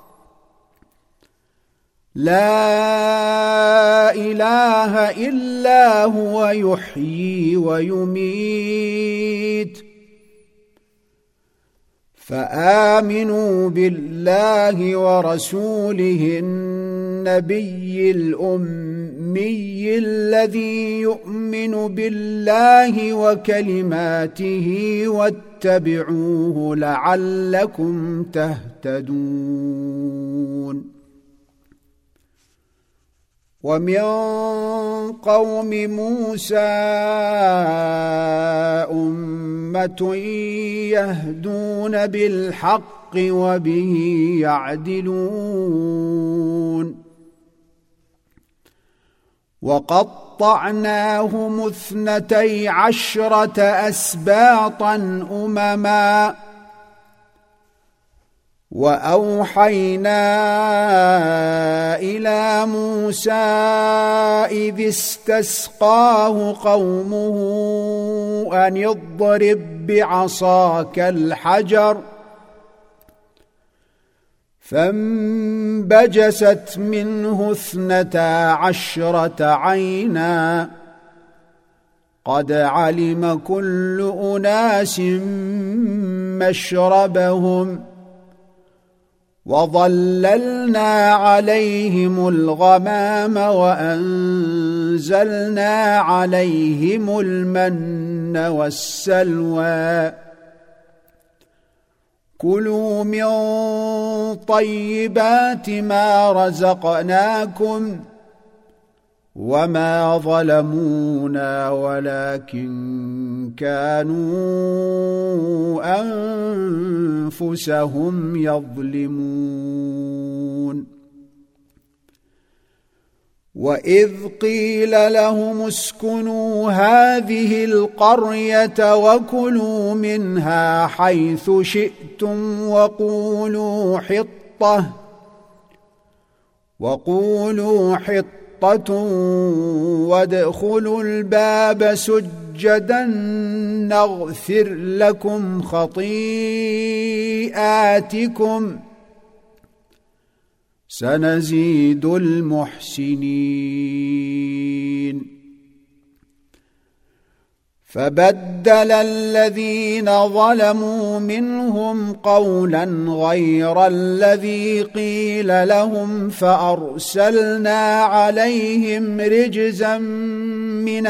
لا إله إلا هو يحيي ويميت فآمنوا بالله ورسوله النبي الأمي الذي يؤمن بالله وكلماته واتبعوه لعلكم تهتدون ومن قوم موسى أمة يهدون بالحق وبه يعدلون وقطعناهم 12 أسباطا أمما وأوحينا إلى موسى إذ استسقاه قومه أن اضرب بعصاك الحجر فانبجست منه 12 عينا قد علم كل أناس مشربهم وظللنا عليهم الغمام وأنزلنا عليهم المن والسلوى كلوا من طيبات ما رزقناكم وما ظلمونا ولكن كانوا أنفسهم يظلمون وإذ قيل لهم اسكنوا هذه القرية وكلوا منها حيث شئتم وقولوا حطة وادخلوا الباب سجدا نغفر لكم خطيئاتكم سنزيد المحسنين فبدل الذين ظلموا منهم قولا غير الذي قيل لهم فأرسلنا عليهم رجزا من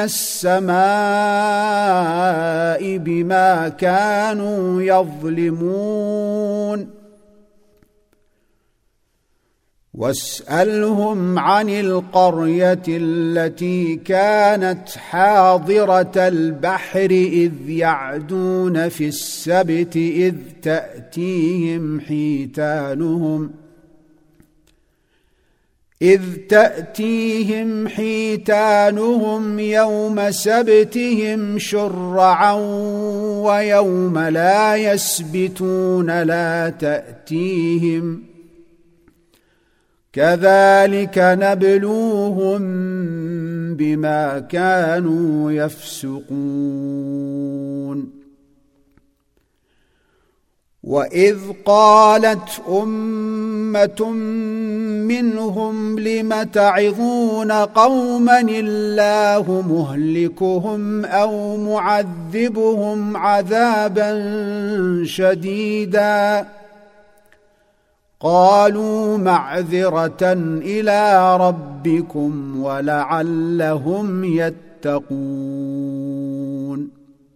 السماء بما كانوا يظلمون واسألهم عن القرية التي كانت حاضرة البحر إذ يعدون في السبت إذ تأتيهم حيتانهم يوم سبتهم شرعا ويوم لا يسبتون لا تأتيهم كذلك نبلوهم بما كانوا يفسقون وإذ قالت أمة منهم لم تعظون قوما الله مهلكهم أو معذبهم عذابا شديدا قالوا معذرة إلى ربكم ولعلهم يتقون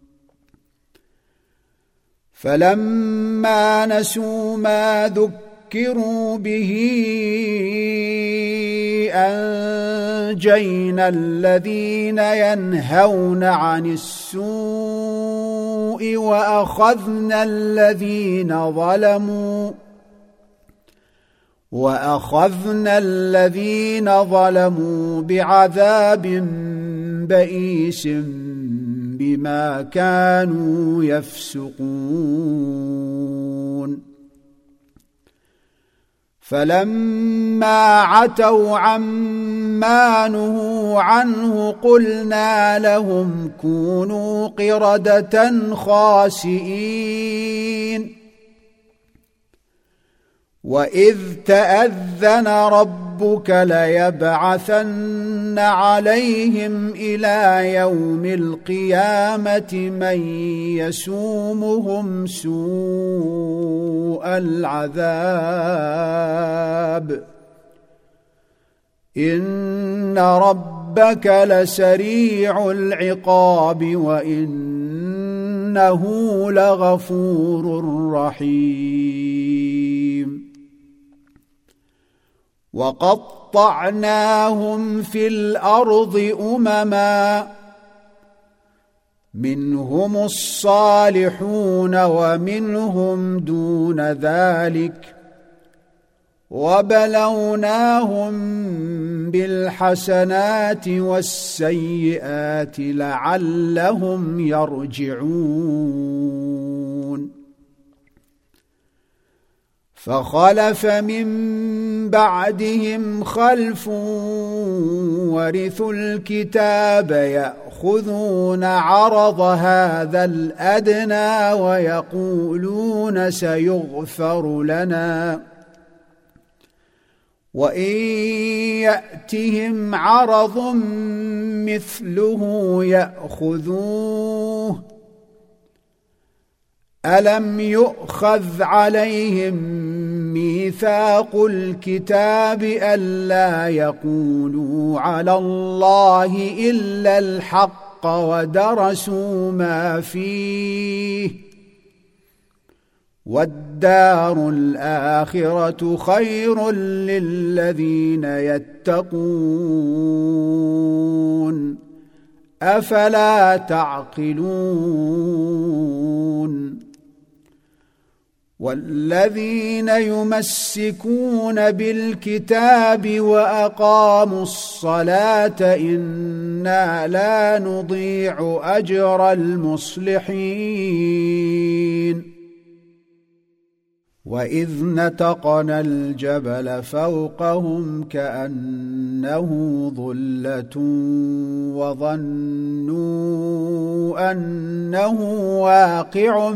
فلما نسوا ما ذكروا به أنجينا الذين ينهون عن السوء وأخذنا الذين ظلموا بعذاب بئيس بما كانوا يفسقون فلما عتوا عما نهوا عنه قلنا لهم كونوا قردة خاسئين وإذ تأذن ربك ليبعثن عليهم إلى يوم القيامة من يسومهم سوء العذاب إن ربك لسريع العقاب وإنه لغفور رحيم وقطعناهم في الأرض أمما منهم الصالحون ومنهم دون ذلك وبلوناهم بالحسنات والسيئات لعلهم يرجعون فخلف من بعدهم خلف ورثوا الكتاب يأخذون عرض هذا الأدنى ويقولون سيغفر لنا وإن يأتهم عرض مثله يأخذوه ألم يؤخذ عليهم ميثاق الكتاب ألا يقولوا على الله إلا الحق ودرسوا ما فيه والدار الآخرة خير للذين يتقون أفلا تعقلون والذين يمسكون بالكتاب وأقاموا الصلاة إنا لا نضيع أجر المصلحين وإذ نتقنا الجبل فوقهم كأنه ظلة وظنوا أنه واقع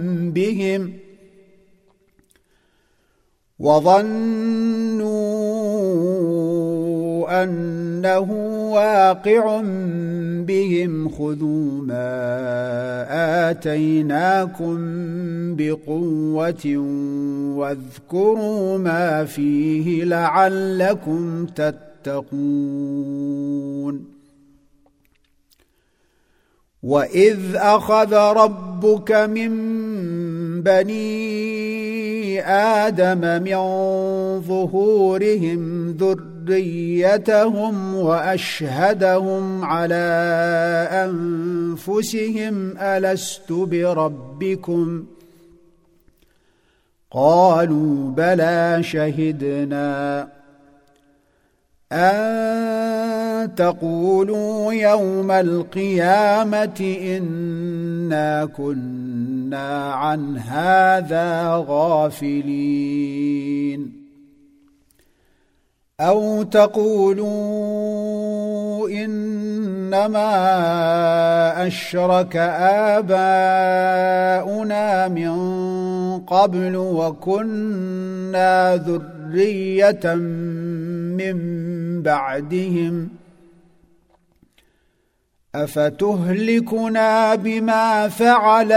بهم خذوا ما آتيناكم بقوة واذكروا ما فيه لعلكم تتقون وإذ أخذ ربك من بني آدم من ظهورهم ذريتهم وأشهدهم على أنفسهم ألست بربكم قالوا بلى شهدنا أن تقولوا يوم القيامة إنا كنا عن هذا غافلين أو تقولوا إنما أشرك آباؤنا من قبل وكنا ذرية من بعدهم أفتهلكنا بما فعل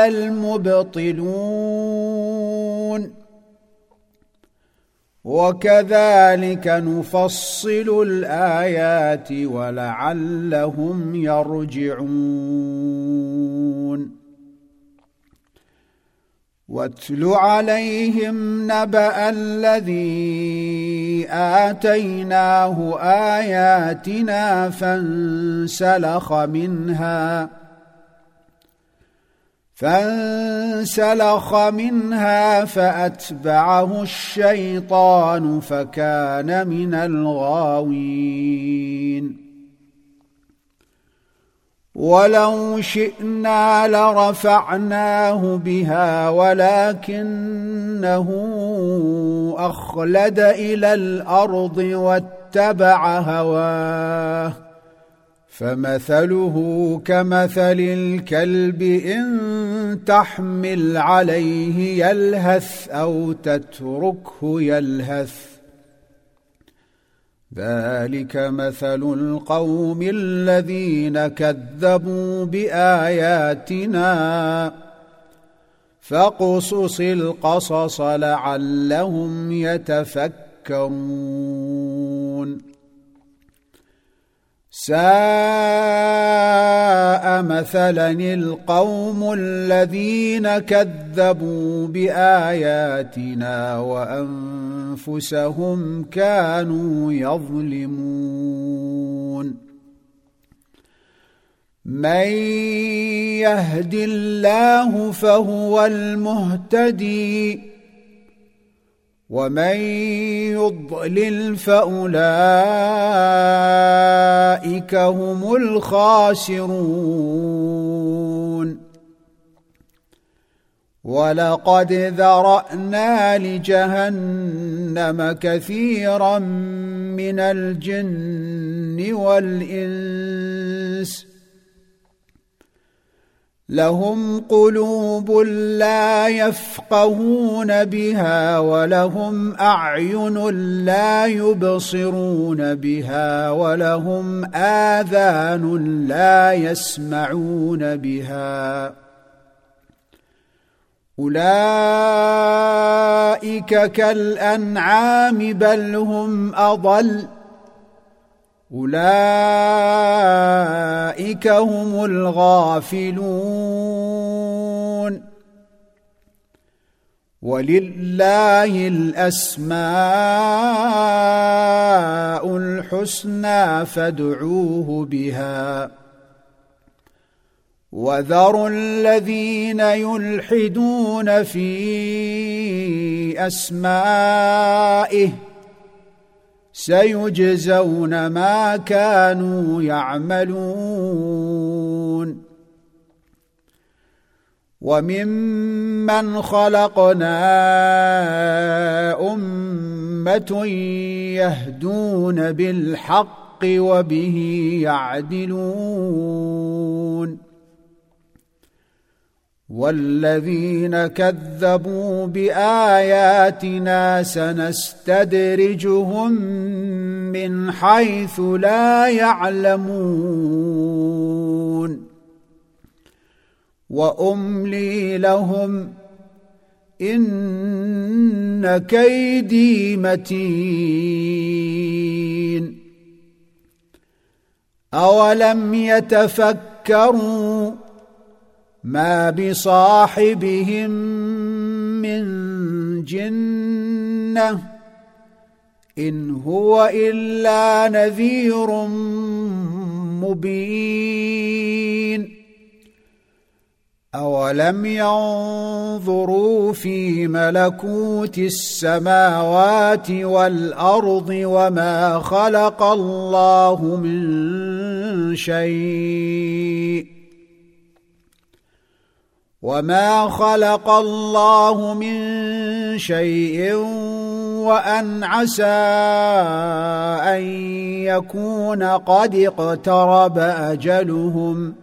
المبطلون وكذلك نفصل الآيات ولعلهم يرجعون واتل عليهم نبأ الذي آتيناه آياتنا فانسلخ منها فأتبعه الشيطان فكان من الغاوين ولو شئنا لرفعناه بها ولكنه أخلد إلى الأرض واتبع هواه فمثله كمثل الكلب إن تحمل عليه يلهث أو تتركه يلهث ذلك مثل القوم الذين كذبوا بآياتنا فاقصص القصص لعلهم يتفكرون ساء مثلا القوم الذين كذبوا بآياتنا وأنفسهم كانوا يظلمون من يهد الله فهو المهتدي ومن يضلل فأولئك هم الخاسرون ولقد ذرأنا لجهنم كثيرا من الجن والإنس لهم قلوب لا يفقهون بها ولهم أعين لا يبصرون بها ولهم آذان لا يسمعون بها أولئك كالأنعام بل هم أضل أولئك هم الغافلون ولله الأسماء الحسنى فادعوه بها وذروا الذين يلحدون في أسمائه سيجزون ما كانوا يعملون وممن خلقنا أمة يهدون بالحق وبه يعدلون والذين كذبوا بآياتنا سنستدرجهم من حيث لا يعلمون وأملي لهم إن كيدي متين أولم يتفكروا ما بصاحبهم من جنة إن هو إلا نذير مبين أولم ينظروا في ملكوت السماوات والأرض وما خلق الله من شيء وأن عسى أن يكون قد اقترب أجلهم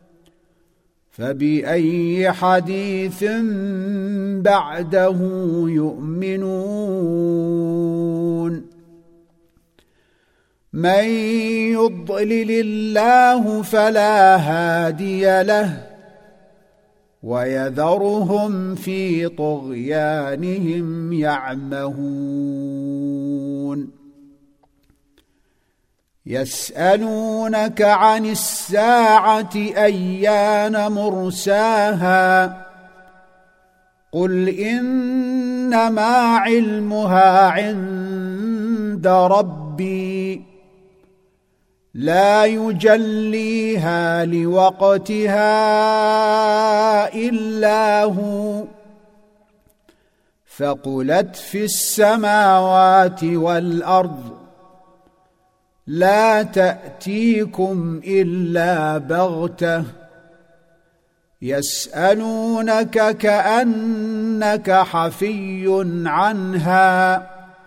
فبأي حديث بعده يؤمنون من يضلل الله فلا هادي له ويذرهم في طغيانهم يعمهون يسألونك عن الساعة أيان مرساها قل إنما علمها عند ربي لا يجليها لوقتها إلا هو ثقلت في السماوات والأرض لا تأتيكم إلا بغتة يسألونك كأنك حفي عنها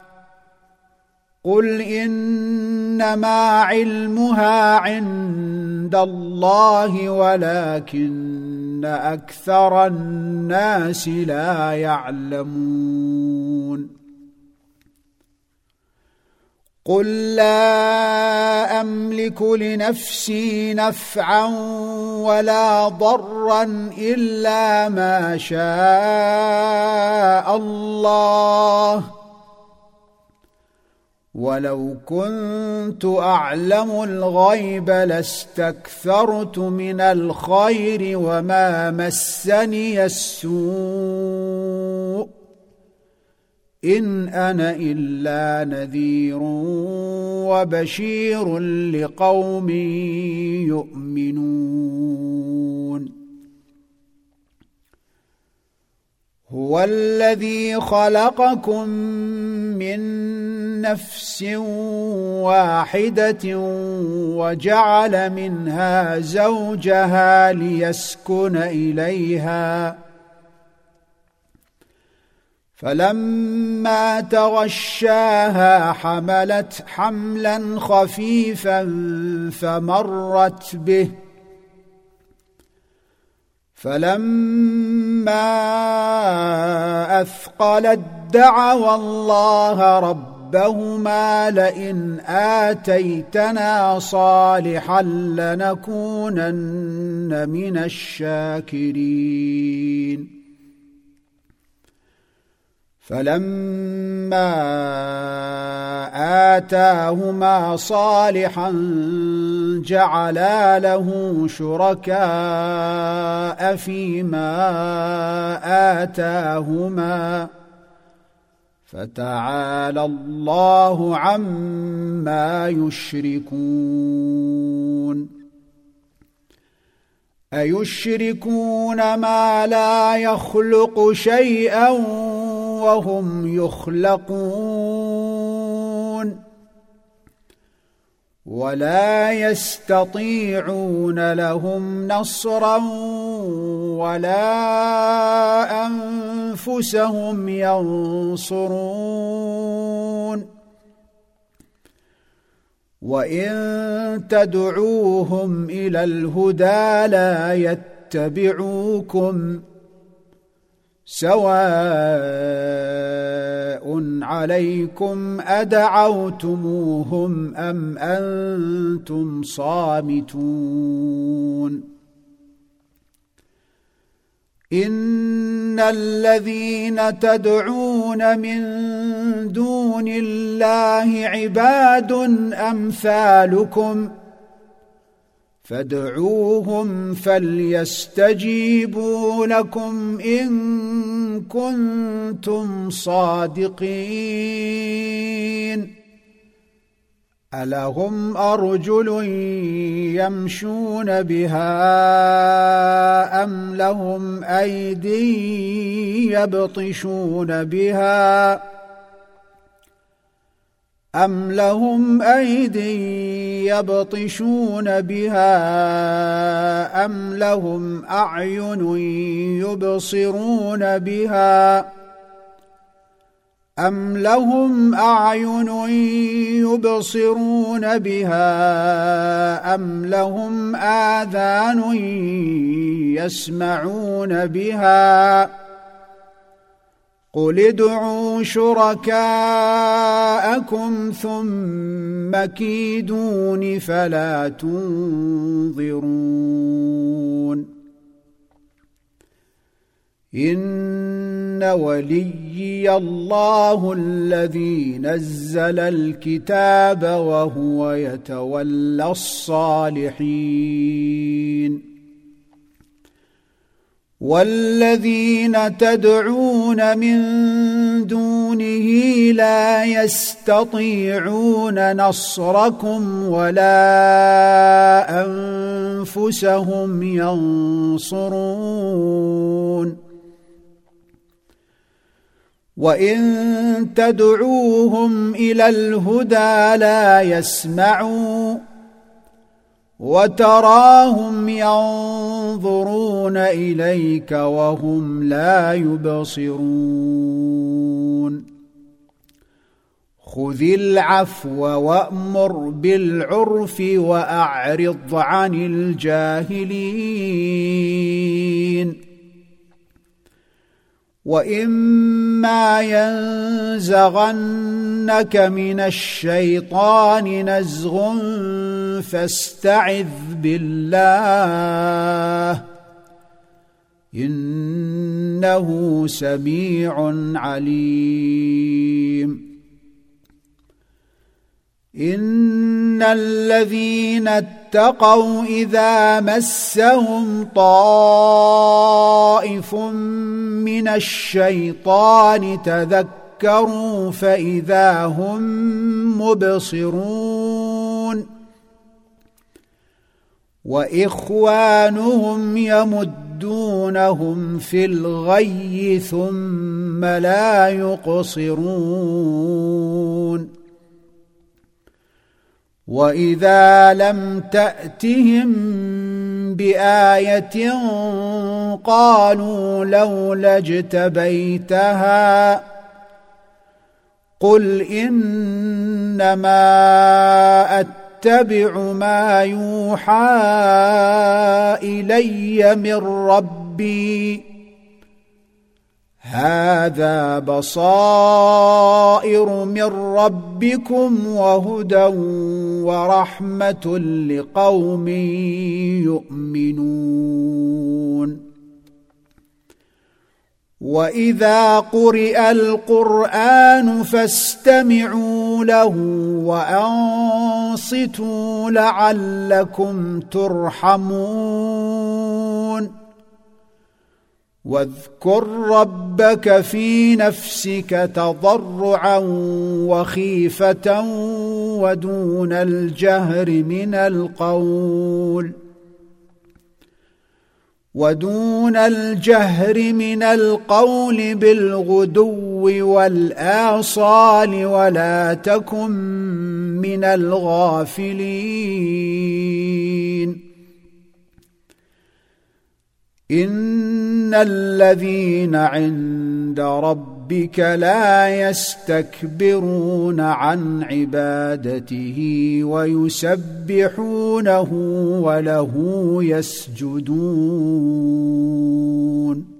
قل إنما علمها عند الله ولكن أكثر الناس لا يعلمون قل لا أملك لنفسي نفعا ولا ضرا إلا ما شاء الله ولو كنت أعلم الغيب لاستكثرت من الخير وما مسني السوء إن أنا إلا نذير وبشير لقوم يؤمنون هو الذي خلقكم من نفس واحدة وجعل منها زوجها ليسكن إليها فلما تغشاها حملت حملا خفيفا فمرت به فلما أثقلت دعوا الله ربهما لئن آتيتنا صالحا لنكونن من الشاكرين فلما آتاهما صالحا جعلا له شركاء فيما آتاهما فتعالى الله عما يشركون أيشركون ما لا يخلق شيئا وهم يخلقون ولا يستطيعون لهم نصرا ولا أنفسهم ينصرون وإن تدعوهم إلى الهدى لا يتبعوكم سواء عليكم أدعوتموهم أم أنتم صامتون إن الذين تدعون من دون الله عباد أمثالكم فادعوهم فليستجيبوا لكم إن كنتم صادقين ألهم أرجل يمشون بها أم لهم أيدي يبطشون بها أم لهم أيدي يبطشون بها أم لهم أعين يبصرون بها أم لهم أعين يبصرون بها أم لهم آذان يسمعون بها قل ادعوا شركاءكم ثم كيدون فلا تنظرون إن وليي الله الذي نزل الكتاب وهو يتولى الصالحين والذين تدعون من دونه لا يستطيعون نصركم ولا أنفسهم ينصرون وإن تدعوهم إلى الهدى لا يسمعوا وتراهم ينظرون إليك وهم لا يبصرون خذ العفو وأمر بالعرف وأعرض عن الجاهلين وإما ينزغنك من الشيطان نزغ فاستعذ بالله إنه سميع عليم إن الذين اتقوا إذا مسهم طائف من الشيطان تذكروا فإذا هم مبصرون وإخوانهم يمدونهم في الغي ثم لا يقصرون وإذا لم تأتهم بآية قالوا لولا اجتبيتها قل إنما أتبع ما يوحى إلي من ربي هذا بصائر من ربكم وهدى ورحمة لقوم يؤمنون وإذا قرئ القرآن فاستمعوا له وأنصتوا لعلكم ترحمون واذكر ربك في نفسك تضرعا وخيفة ودون الجهر من القول بالغدو والآصال ولا تكن من الغافلين إن الذين عند ربك لا يستكبرون عن عبادته ويسبحونه وله يسجدون